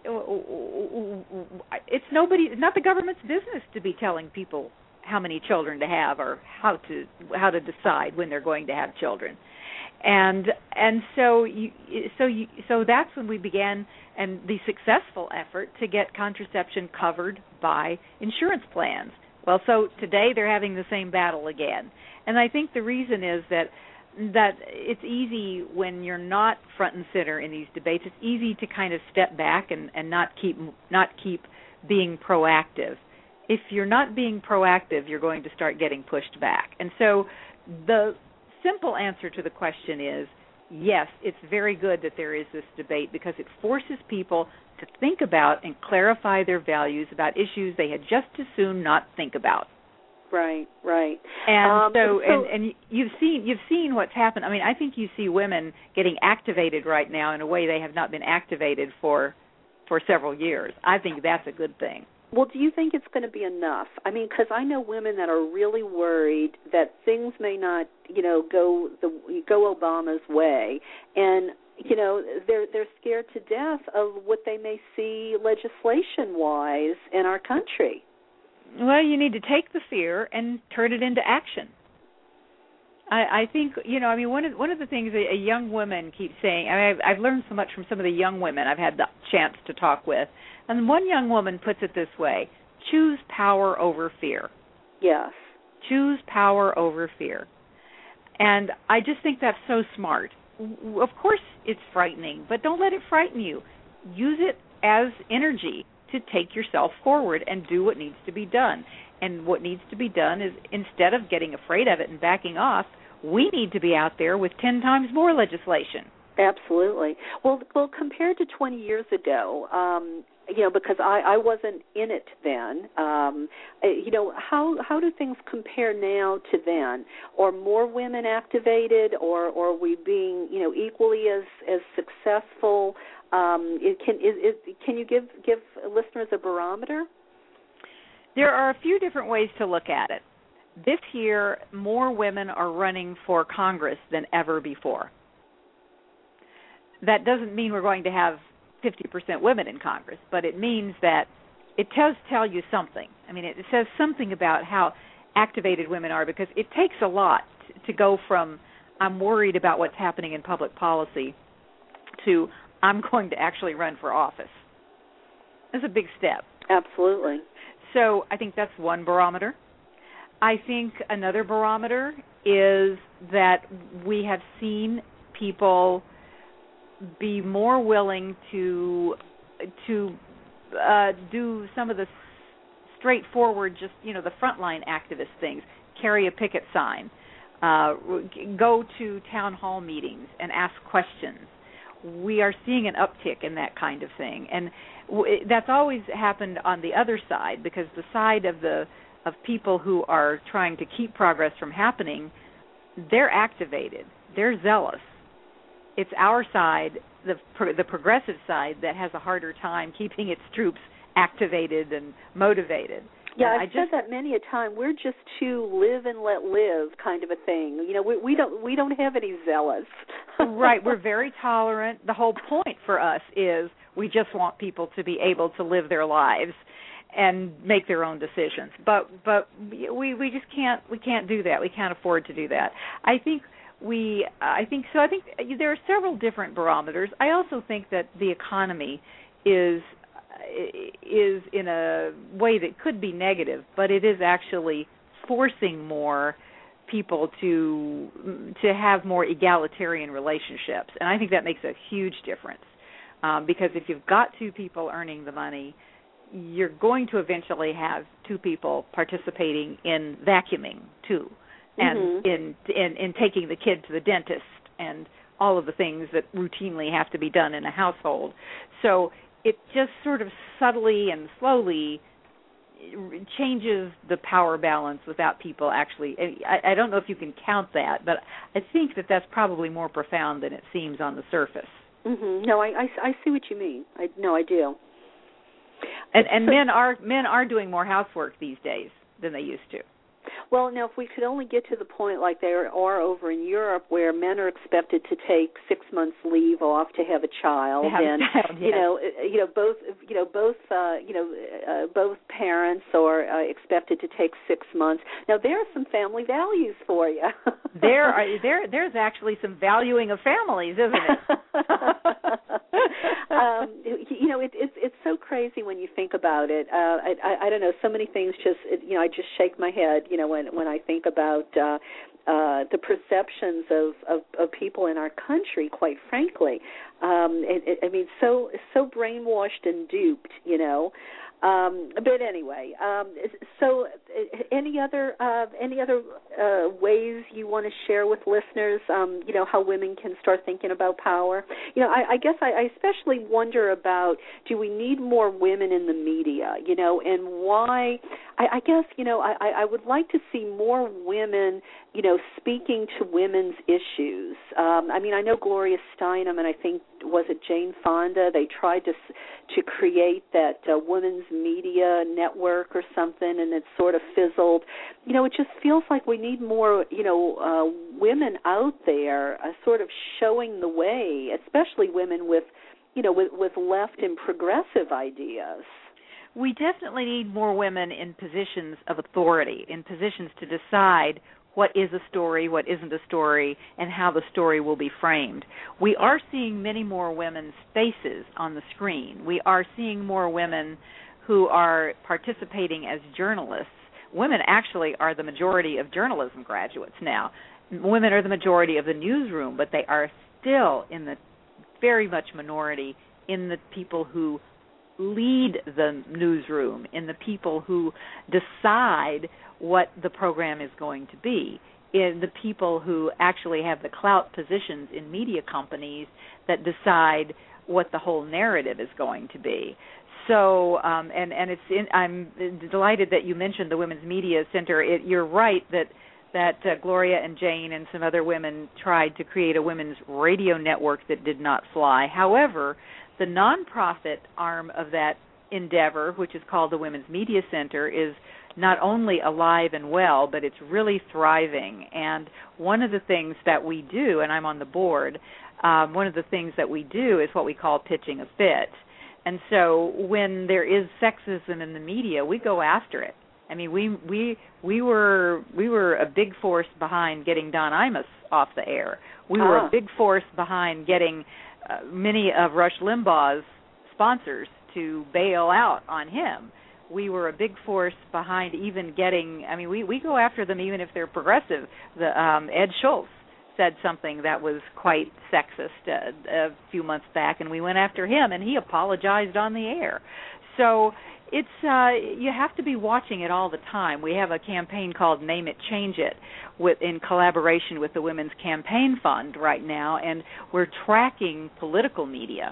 [SPEAKER 4] it's nobody, not the government's business to be telling people how many children to have or how to how to decide when they're going to have children, and and so you, so you, so that's when we began and the successful effort to get contraception covered by insurance plans. Well, so today they're having the same battle again, and I think the reason is that that it's easy when you're not front and center in these debates. It's easy to kind of step back and, and not keep not keep being proactive. If you're not being proactive, you're going to start getting pushed back. And so the simple answer to the question is, yes, it's very good that there is this debate because it forces people to think about and clarify their values about issues they had just as soon not think about.
[SPEAKER 2] Right, right.
[SPEAKER 4] And
[SPEAKER 2] um,
[SPEAKER 4] so,
[SPEAKER 2] so
[SPEAKER 4] and, and you've seen you've seen what's happened. I mean, I think you see women getting activated right now in a way they have not been activated for for several years. I think that's a good thing.
[SPEAKER 2] Well, do you think it's going to be enough? I mean, because I know women that are really worried that things may not, you know, go the go Obama's way, and you know, they're they're scared to death of what they may see legislation-wise in our country.
[SPEAKER 4] Well, you need to take the fear and turn it into action. I, I think, you know, I mean, one of one of the things a, a young woman keeps saying, I mean, I've, I've learned so much from some of the young women I've had the chance to talk with, and one young woman puts it this way: choose power over fear.
[SPEAKER 2] Yes.
[SPEAKER 4] Choose power over fear. And I just think that's so smart. Of course it's frightening, but don't let it frighten you. Use it as energy to take yourself forward and do what needs to be done. And what needs to be done is, instead of getting afraid of it and backing off, we need to be out there with ten times more legislation.
[SPEAKER 2] Absolutely. Well, well, compared to twenty years ago, um, you know, because I, I wasn't in it then, um, you know, how how do things compare now to then? Are more women activated, or, or are we being, you know, equally as, as successful? Um, it can is, is, can you give give listeners a barometer?
[SPEAKER 4] There are a few different ways to look at it. This year, more women are running for Congress than ever before. That doesn't mean we're going to have fifty percent women in Congress, but it means that it does tell you something. I mean, it says something about how activated women are, because it takes a lot to go from I'm worried about what's happening in public policy to I'm going to actually run for office. It's a big step.
[SPEAKER 2] Absolutely.
[SPEAKER 4] So I think that's one barometer. I think another barometer is that we have seen people be more willing to to uh, do some of the straightforward, just, you know, the frontline activist things, carry a picket sign, uh, go to town hall meetings and ask questions. We are seeing an uptick in that kind of thing, and w- that's always happened on the other side, because the side of the of people who are trying to keep progress from happening, they're activated, they're zealous. It's our side, the pro- the progressive side, that has a harder time keeping its troops activated and motivated.
[SPEAKER 2] Yeah,
[SPEAKER 4] and
[SPEAKER 2] I've
[SPEAKER 4] I
[SPEAKER 2] said
[SPEAKER 4] just,
[SPEAKER 2] that many a time. We're just too live and let live kind of a thing. You know, we, we don't we don't have any zealots.
[SPEAKER 4] Right, we're very tolerant. The whole point for us is We just want people to be able to live their lives and make their own decisions. But but we we just can't we can't do that. We can't afford to do that. I think we I think so. I think there are several different barometers. I also think that the economy is is in a way that could be negative, but it is actually forcing more people to to have more egalitarian relationships, and I think that makes a huge difference. Um, because if you've got two people earning the money, you're going to eventually have two people participating in vacuuming too, and
[SPEAKER 2] mm-hmm.
[SPEAKER 4] in, in in taking the kid to the dentist and all of the things that routinely have to be done in a household. So it just sort of subtly and slowly changes the power balance without people actually. I, I don't know if you can count that, but I think that that's probably more profound than it seems on the surface.
[SPEAKER 2] Mm-hmm. No, I, I, I see what you mean. I, no, I do.
[SPEAKER 4] And, and men are men are doing more housework these days than they used to.
[SPEAKER 2] Well, now, if we could only get to the point like they are over in Europe, where men are expected to take six months leave off to have a child,
[SPEAKER 4] have
[SPEAKER 2] and
[SPEAKER 4] a child,
[SPEAKER 2] you
[SPEAKER 4] yes.
[SPEAKER 2] know, you know, both, you know, both, uh, you know, uh, both parents are uh, expected to take six months. Now, there are some family values for you.
[SPEAKER 4] there are there there's actually some valuing of families, isn't it?
[SPEAKER 2] um, you know, it, it's it's so crazy when you think about it. Uh, I, I I don't know. So many things just it, you know I just shake my head. You know, when when I think about uh, uh, the perceptions of, of, of people in our country, quite frankly, um, it, it, I mean, so so brainwashed and duped. You know. Um, but anyway, um, so any other uh, any other uh, ways you want to share with listeners, um, you know, how women can start thinking about power? You know, I, I guess I, I especially wonder about, do we need more women in the media, you know, and why? I, I guess, you know, I, I would like to see more women, you know, speaking to women's issues. Um, I mean, I know Gloria Steinem and I think, was it Jane Fonda? They tried to to create that uh, women's media network or something, and it sort of fizzled. You know, it just feels like we need more, you know, uh, women out there uh, sort of showing the way, especially women with, you know, with, with left and progressive ideas.
[SPEAKER 4] We definitely need more women in positions of authority, in positions to decide what is a story, what isn't a story, and how the story will be framed. We are seeing many more women's faces on the screen. We are seeing more women who are participating as journalists. Women actually are the majority of journalism graduates now. Women are the majority of the newsroom, but they are still in the very much minority in the people who lead the newsroom, in the people who decide what the program is going to be, in the people who actually have the clout positions in media companies that decide what the whole narrative is going to be. So, um, and and it's in, I'm delighted that you mentioned the Women's Media Center. It, you're right that that uh, Gloria and Jane and some other women tried to create a women's radio network that did not fly. However, the nonprofit arm of that endeavor, which is called the Women's Media Center, is not only alive and well, but it's really thriving. And one of the things that we do, and I'm on the board, um, one of the things that we do is what we call pitching a fit. And so when there is sexism in the media, we go after it. I mean, we we we were we were a big force behind getting Don Imus off the air. We were
[SPEAKER 2] ah.
[SPEAKER 4] a big force behind getting uh, many of Rush Limbaugh's sponsors to bail out on him. We were a big force behind even getting, I mean, we, we go after them even if they're progressive. The um, Ed Schultz said something that was quite sexist uh, a few months back, and we went after him, and he apologized on the air. So it's uh, you have to be watching it all the time. We have a campaign called Name It, Change It, with, in collaboration with the Women's Campaign Fund right now, and we're tracking political media.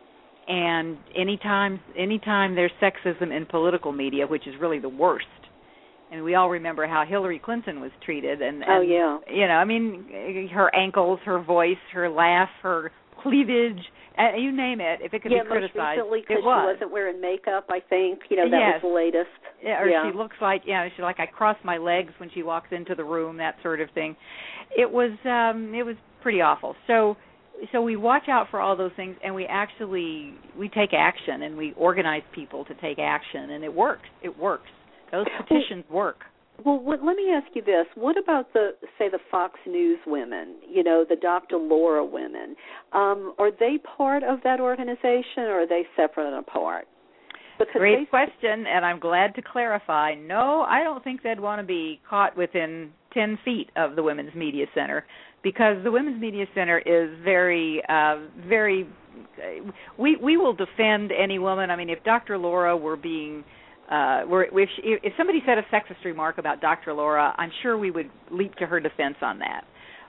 [SPEAKER 4] And anytime, anytime there's sexism in political media, which is really the worst, and we all remember how Hillary Clinton was treated. And, and
[SPEAKER 2] oh yeah,
[SPEAKER 4] you know, I mean, her ankles, her voice, her laugh, her cleavage, uh, you name it. If it could
[SPEAKER 2] yeah,
[SPEAKER 4] be criticized,
[SPEAKER 2] most recently,
[SPEAKER 4] it was.
[SPEAKER 2] She wasn't wearing makeup, I think. You know, that
[SPEAKER 4] yes.
[SPEAKER 2] was the latest.
[SPEAKER 4] Yeah, or
[SPEAKER 2] yeah.
[SPEAKER 4] she looks like, yeah, you know, she like I cross my legs when she walks into the room, that sort of thing. It was, um, it was pretty awful. So so we watch out for all those things, and we actually we take action, and we organize people to take action, and it works. It works. Those petitions work.
[SPEAKER 2] Well, what, let me ask you this. What about the, say, the Fox News women, you know, the Doctor Laura women? Um, are they part of that organization, or are they separate and apart? Because
[SPEAKER 4] Great
[SPEAKER 2] they,
[SPEAKER 4] question, and I'm glad to clarify. No, I don't think they'd want to be caught within ten feet of the Women's Media Center, because the Women's Media Center is very, uh, very, we, we will defend any woman. I mean, if Doctor Laura were being... Uh, if, she, if somebody said a sexist remark about Doctor Laura, I'm sure we would leap to her defense on that.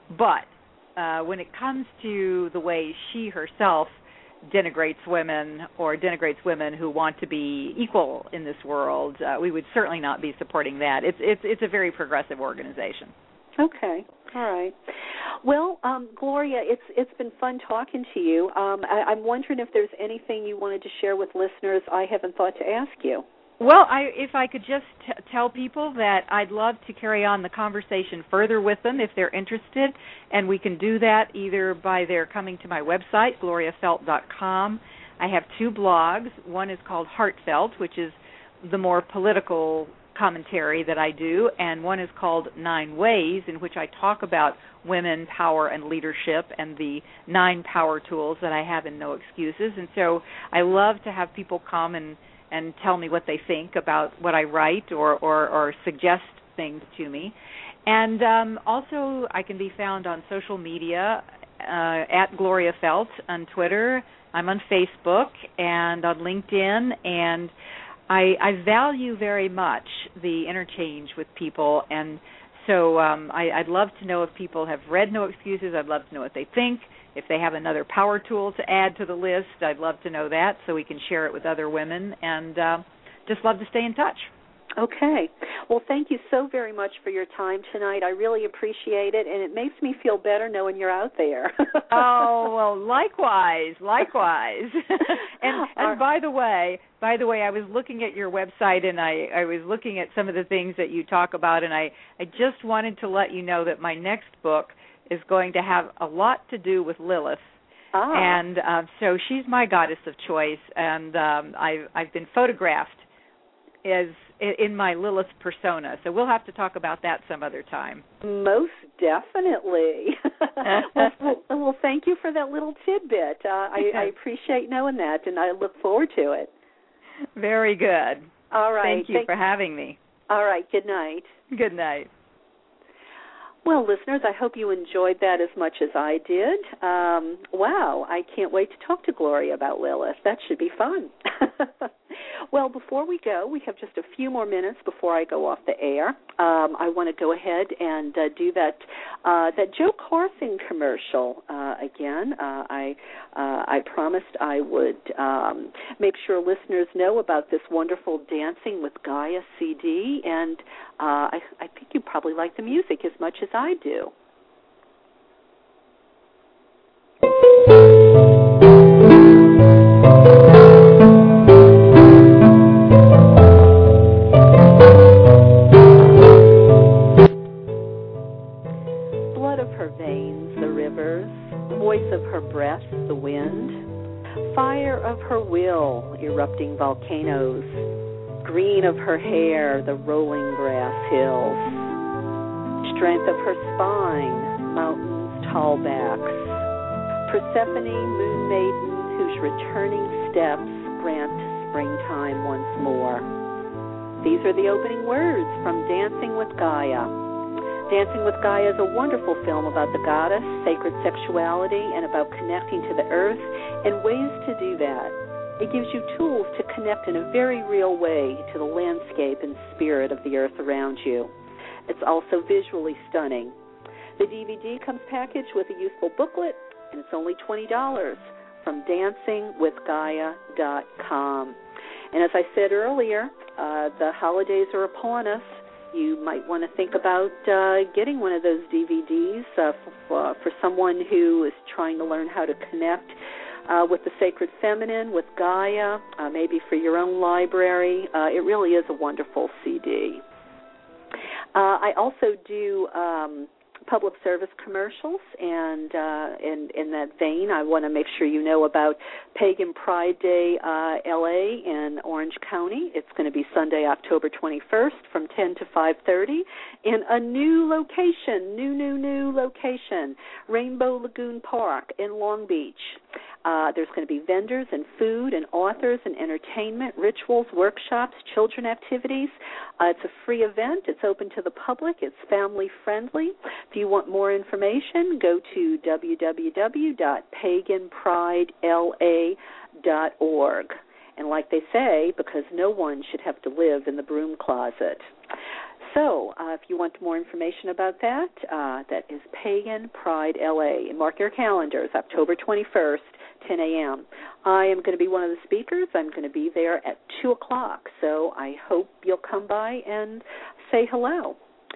[SPEAKER 4] But uh, when it comes to the way she herself denigrates women or denigrates women who want to be equal in this world, uh, we would certainly not be supporting that. It's it's it's a very progressive organization.
[SPEAKER 2] Okay. All right. Well, um, Gloria, it's it's been fun talking to you. Um, I, I'm wondering if there's anything you wanted to share with listeners I haven't thought to ask you.
[SPEAKER 4] Well, I, if I could just t- tell people that I'd love to carry on the conversation further with them if they're interested, and we can do that either by their coming to my website, gloria felt dot com. I have two blogs. One is called Heartfelt, which is the more political commentary that I do, and one is called Nine Ways, in which I talk about women, power, and leadership, and the nine power tools that I have in No Excuses. And so I love to have people come and and tell me what they think about what I write, or, or, or suggest things to me. And um, also I can be found on social media uh, at Gloria Felt on Twitter. I'm on Facebook and on LinkedIn, and I, I value very much the interchange with people, and so um, I, I'd love to know if people have read No Excuses. I'd love to know what they think. If they have another power tool to add to the list, I'd love to know that so we can share it with other women, and uh, just love to stay in touch.
[SPEAKER 2] Okay. Well, thank you so very much for your time tonight. I really appreciate it, and it makes me feel better knowing you're out there.
[SPEAKER 4] Oh, well, likewise, likewise. and and by the way, by the way, I was looking at your website, and I, I was looking at some of the things that you talk about, and I, I just wanted to let you know that my next book is going to have a lot to do with Lilith.
[SPEAKER 2] Ah.
[SPEAKER 4] And uh, so she's my goddess of choice, and um, I've, I've been photographed as in my Lilith persona. So we'll have to talk about that some other time.
[SPEAKER 2] Most definitely. well, well, well, thank you for that little tidbit. Uh, I, I appreciate knowing that, and I look forward to it.
[SPEAKER 4] Very good.
[SPEAKER 2] All right.
[SPEAKER 4] Thank you
[SPEAKER 2] thank-
[SPEAKER 4] for having me.
[SPEAKER 2] All right. Good night.
[SPEAKER 4] Good night.
[SPEAKER 2] Well, listeners, I hope you enjoyed that as much as I did. Um, wow, I can't wait to talk to Gloria about Lilith. That should be fun. Well, before we go, we have just a few more minutes before I go off the air. Um, I want to go ahead and uh, do that uh, that Joe Carson commercial uh, again. Uh, I uh, I promised I would um, make sure listeners know about this wonderful Dancing with Gaia C D, and uh, I, I think you probably like the music as much as I do. Blood of her veins, the rivers, voice of her breath, the wind, fire of her will, erupting volcanoes, green of her hair, the rolling grass hills, strength of her spine, mountains, tall backs, Persephone, moon maiden, whose returning steps grant springtime once more. These are the opening words from Dancing with Gaia. Dancing with Gaia is a wonderful film about the goddess, sacred sexuality, and about connecting to the earth and ways to do that. It gives you tools to connect in a very real way to the landscape and spirit of the earth around you. It's also visually stunning. The D V D comes packaged with a useful booklet, and it's only twenty dollars from dancing with gaia dot com. And as I said earlier, uh, the holidays are upon us. You might want to think about uh, getting one of those D V Ds uh, for, uh, for someone who is trying to learn how to connect uh, with the sacred feminine, with Gaia, uh, maybe for your own library. Uh, it really is a wonderful C D. Uh, I also do um, public service commercials, and uh, in, in that vein, I want to make sure you know about Pagan Pride Day uh, L A in Orange County. It's going to be Sunday, October twenty-first from ten to five thirty in a new location, new, new, new location, Rainbow Lagoon Park in Long Beach. Uh, there's going to be vendors and food and authors and entertainment, rituals, workshops, children activities. Uh, it's a free event. It's open to the public. It's family friendly. If you want more information, go to w w w dot pagan pride l a dot org. And like they say, because no one should have to live in the broom closet. So uh, if you want more information about that, uh, that is Pagan Pride L A. And mark your calendars, October twenty-first, ten a.m. I am going to be one of the speakers. I'm going to be there at two o'clock, so I hope you'll come by and say hello.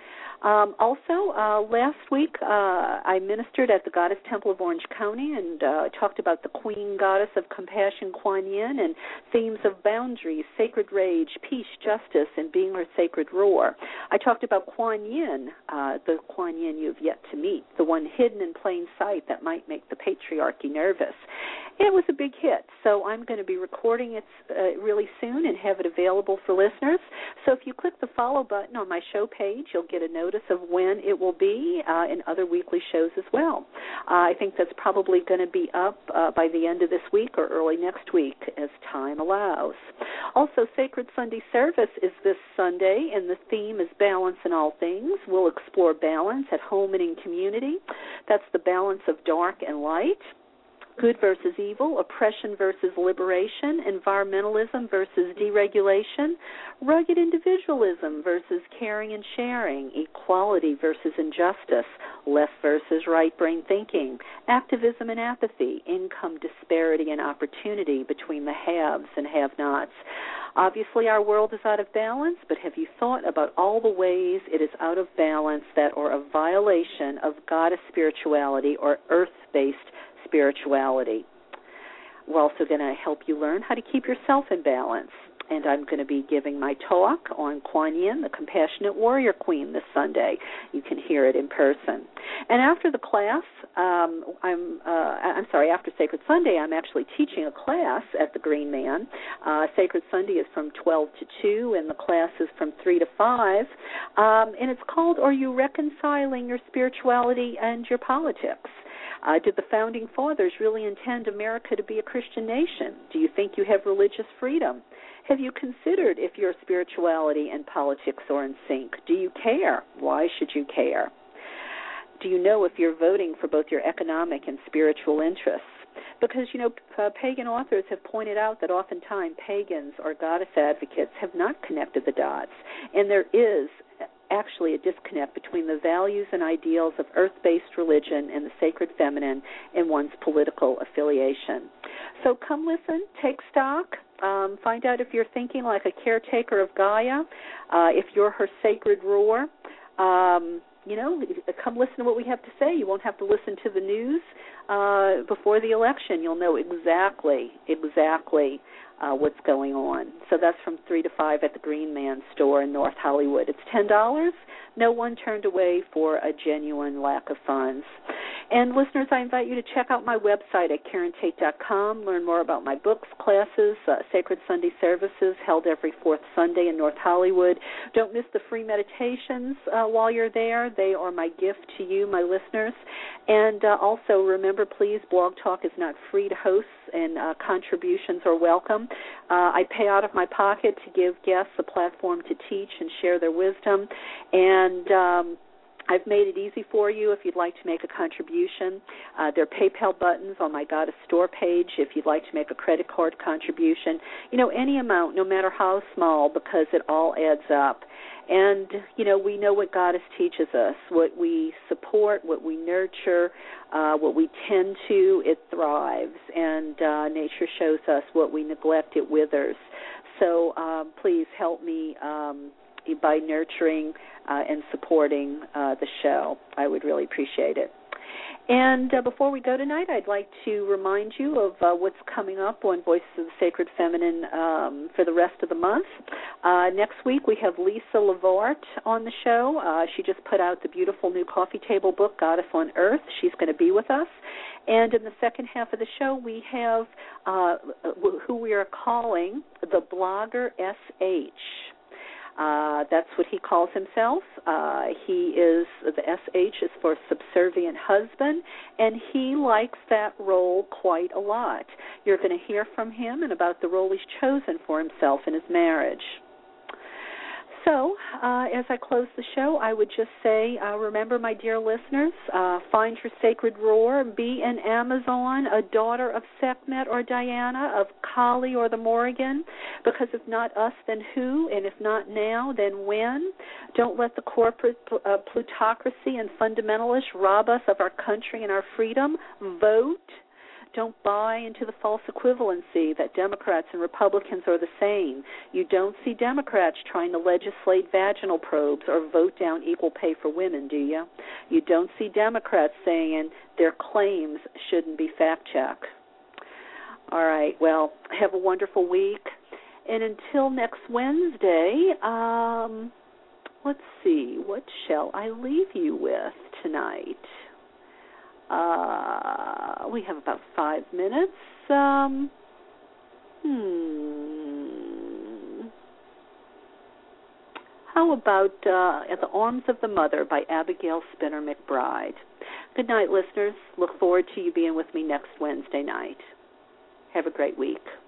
[SPEAKER 2] Um, also, uh, last week uh, I ministered at the Goddess Temple of Orange County and uh, talked about the Queen Goddess of Compassion, Kuan Yin, and themes of boundaries, sacred rage, peace, justice, and being her sacred roar. I talked about Kuan Yin, uh, the Kuan Yin you've yet to meet, the one hidden in plain sight that might make the patriarchy nervous. It was a big hit, so I'm going to be recording it uh, really soon and have it available for listeners. So if you click the follow button on my show page, you'll get a notice of when it will be uh, in other weekly shows as well. Uh, I think that's probably going to be up uh, by the end of this week or early next week as time allows. Also, Sacred Sunday Service is this Sunday, and the theme is balance in all things. We'll explore balance at home and in community. That's the balance of dark and light. Good versus evil, oppression versus liberation, environmentalism versus deregulation, rugged individualism versus caring and sharing, equality versus injustice, left versus right brain thinking, activism and apathy, income disparity and opportunity between the haves and have-nots. Obviously, our world is out of balance, but have you thought about all the ways it is out of balance that are a violation of goddess spirituality or earth-based spirituality? We're also going to help you learn how to keep yourself in balance. And I'm going to be giving my talk on Kuan Yin, the Compassionate Warrior Queen, this Sunday. You can hear it in person. And after the class, um, I'm uh, I'm sorry, after Sacred Sunday, I'm actually teaching a class at the Green Man. Uh, Sacred Sunday is from twelve to two, and the class is from three to five. Um, and it's called, Are You Reconciling Your Spirituality and Your Politics? Uh, did the Founding Fathers really intend America to be a Christian nation? Do you think you have religious freedom? Have you considered if your spirituality and politics are in sync? Do you care? Why should you care? Do you know if you're voting for both your economic and spiritual interests? Because, you know, uh, pagan authors have pointed out that oftentimes pagans or goddess advocates have not connected the dots, and there is actually a disconnect between the values and ideals of earth-based religion and the sacred feminine in one's political affiliation. So come listen, take stock, um, find out if you're thinking like a caretaker of Gaia, uh, if you're her sacred roar. Um, you know, come listen to what we have to say. You won't have to listen to the news uh, before the election. You'll know exactly, exactly Uh, what's going on. So that's from three to five at the Green Man store in North Hollywood. It's ten dollars. No one turned away for a genuine lack of funds. And listeners, I invite you to check out my website at karen tate dot com, learn more about my books, classes, uh, Sacred Sunday services held every fourth Sunday in North Hollywood. Don't miss the free meditations uh, while you're there. They are my gift to you, my listeners. And uh, also remember, please, Blog Talk is not free to host, and uh, contributions are welcome. Uh, I pay out of my pocket to give guests a platform to teach and share their wisdom. And um, I've made it easy for you if you'd like to make a contribution. Uh, there are PayPal buttons on my Goddess store page if you'd like to make a credit card contribution. You know, any amount, no matter how small, because it all adds up. And, you know, we know what Goddess teaches us. What we support, what we nurture, uh, what we tend to, it thrives. And uh, nature shows us what we neglect, it withers. So um, please help me um, by nurturing uh, and supporting uh, the show. I would really appreciate it. And uh, before we go tonight, I'd like to remind you of uh, what's coming up on Voices of the Sacred Feminine um, for the rest of the month. Uh, next week, we have Lisa Lavart on the show. Uh, she just put out the beautiful new coffee table book, Goddess on Earth. She's going to be with us. And in the second half of the show, we have uh, who we are calling the Blogger S H. Uh, that's what he calls himself. Uh, he is, the S H is for subservient husband, and he likes that role quite a lot. You're going to hear from him and about the role he's chosen for himself in his marriage. So, uh, as I close the show, I would just say, uh, remember, my dear listeners, uh, find your sacred roar, be an Amazon, a daughter of Sekhmet or Diana, of Kali or the Morrigan, because if not us, then who? And if not now, then when? Don't let the corporate uh, plutocracy and fundamentalists rob us of our country and our freedom. Vote. Don't buy into the false equivalency that Democrats and Republicans are the same. You don't see Democrats trying to legislate vaginal probes or vote down equal pay for women, do you? You don't see Democrats saying their claims shouldn't be fact-checked. All right, well, have a wonderful week. And until next Wednesday, um, let's see, what shall I leave you with tonight? Uh, we have about five minutes. Um, hmm. How about uh, At the Arms of the Mother by Abigail Spinner McBride? Good night, listeners. Look forward to you being with me next Wednesday night. Have a great week.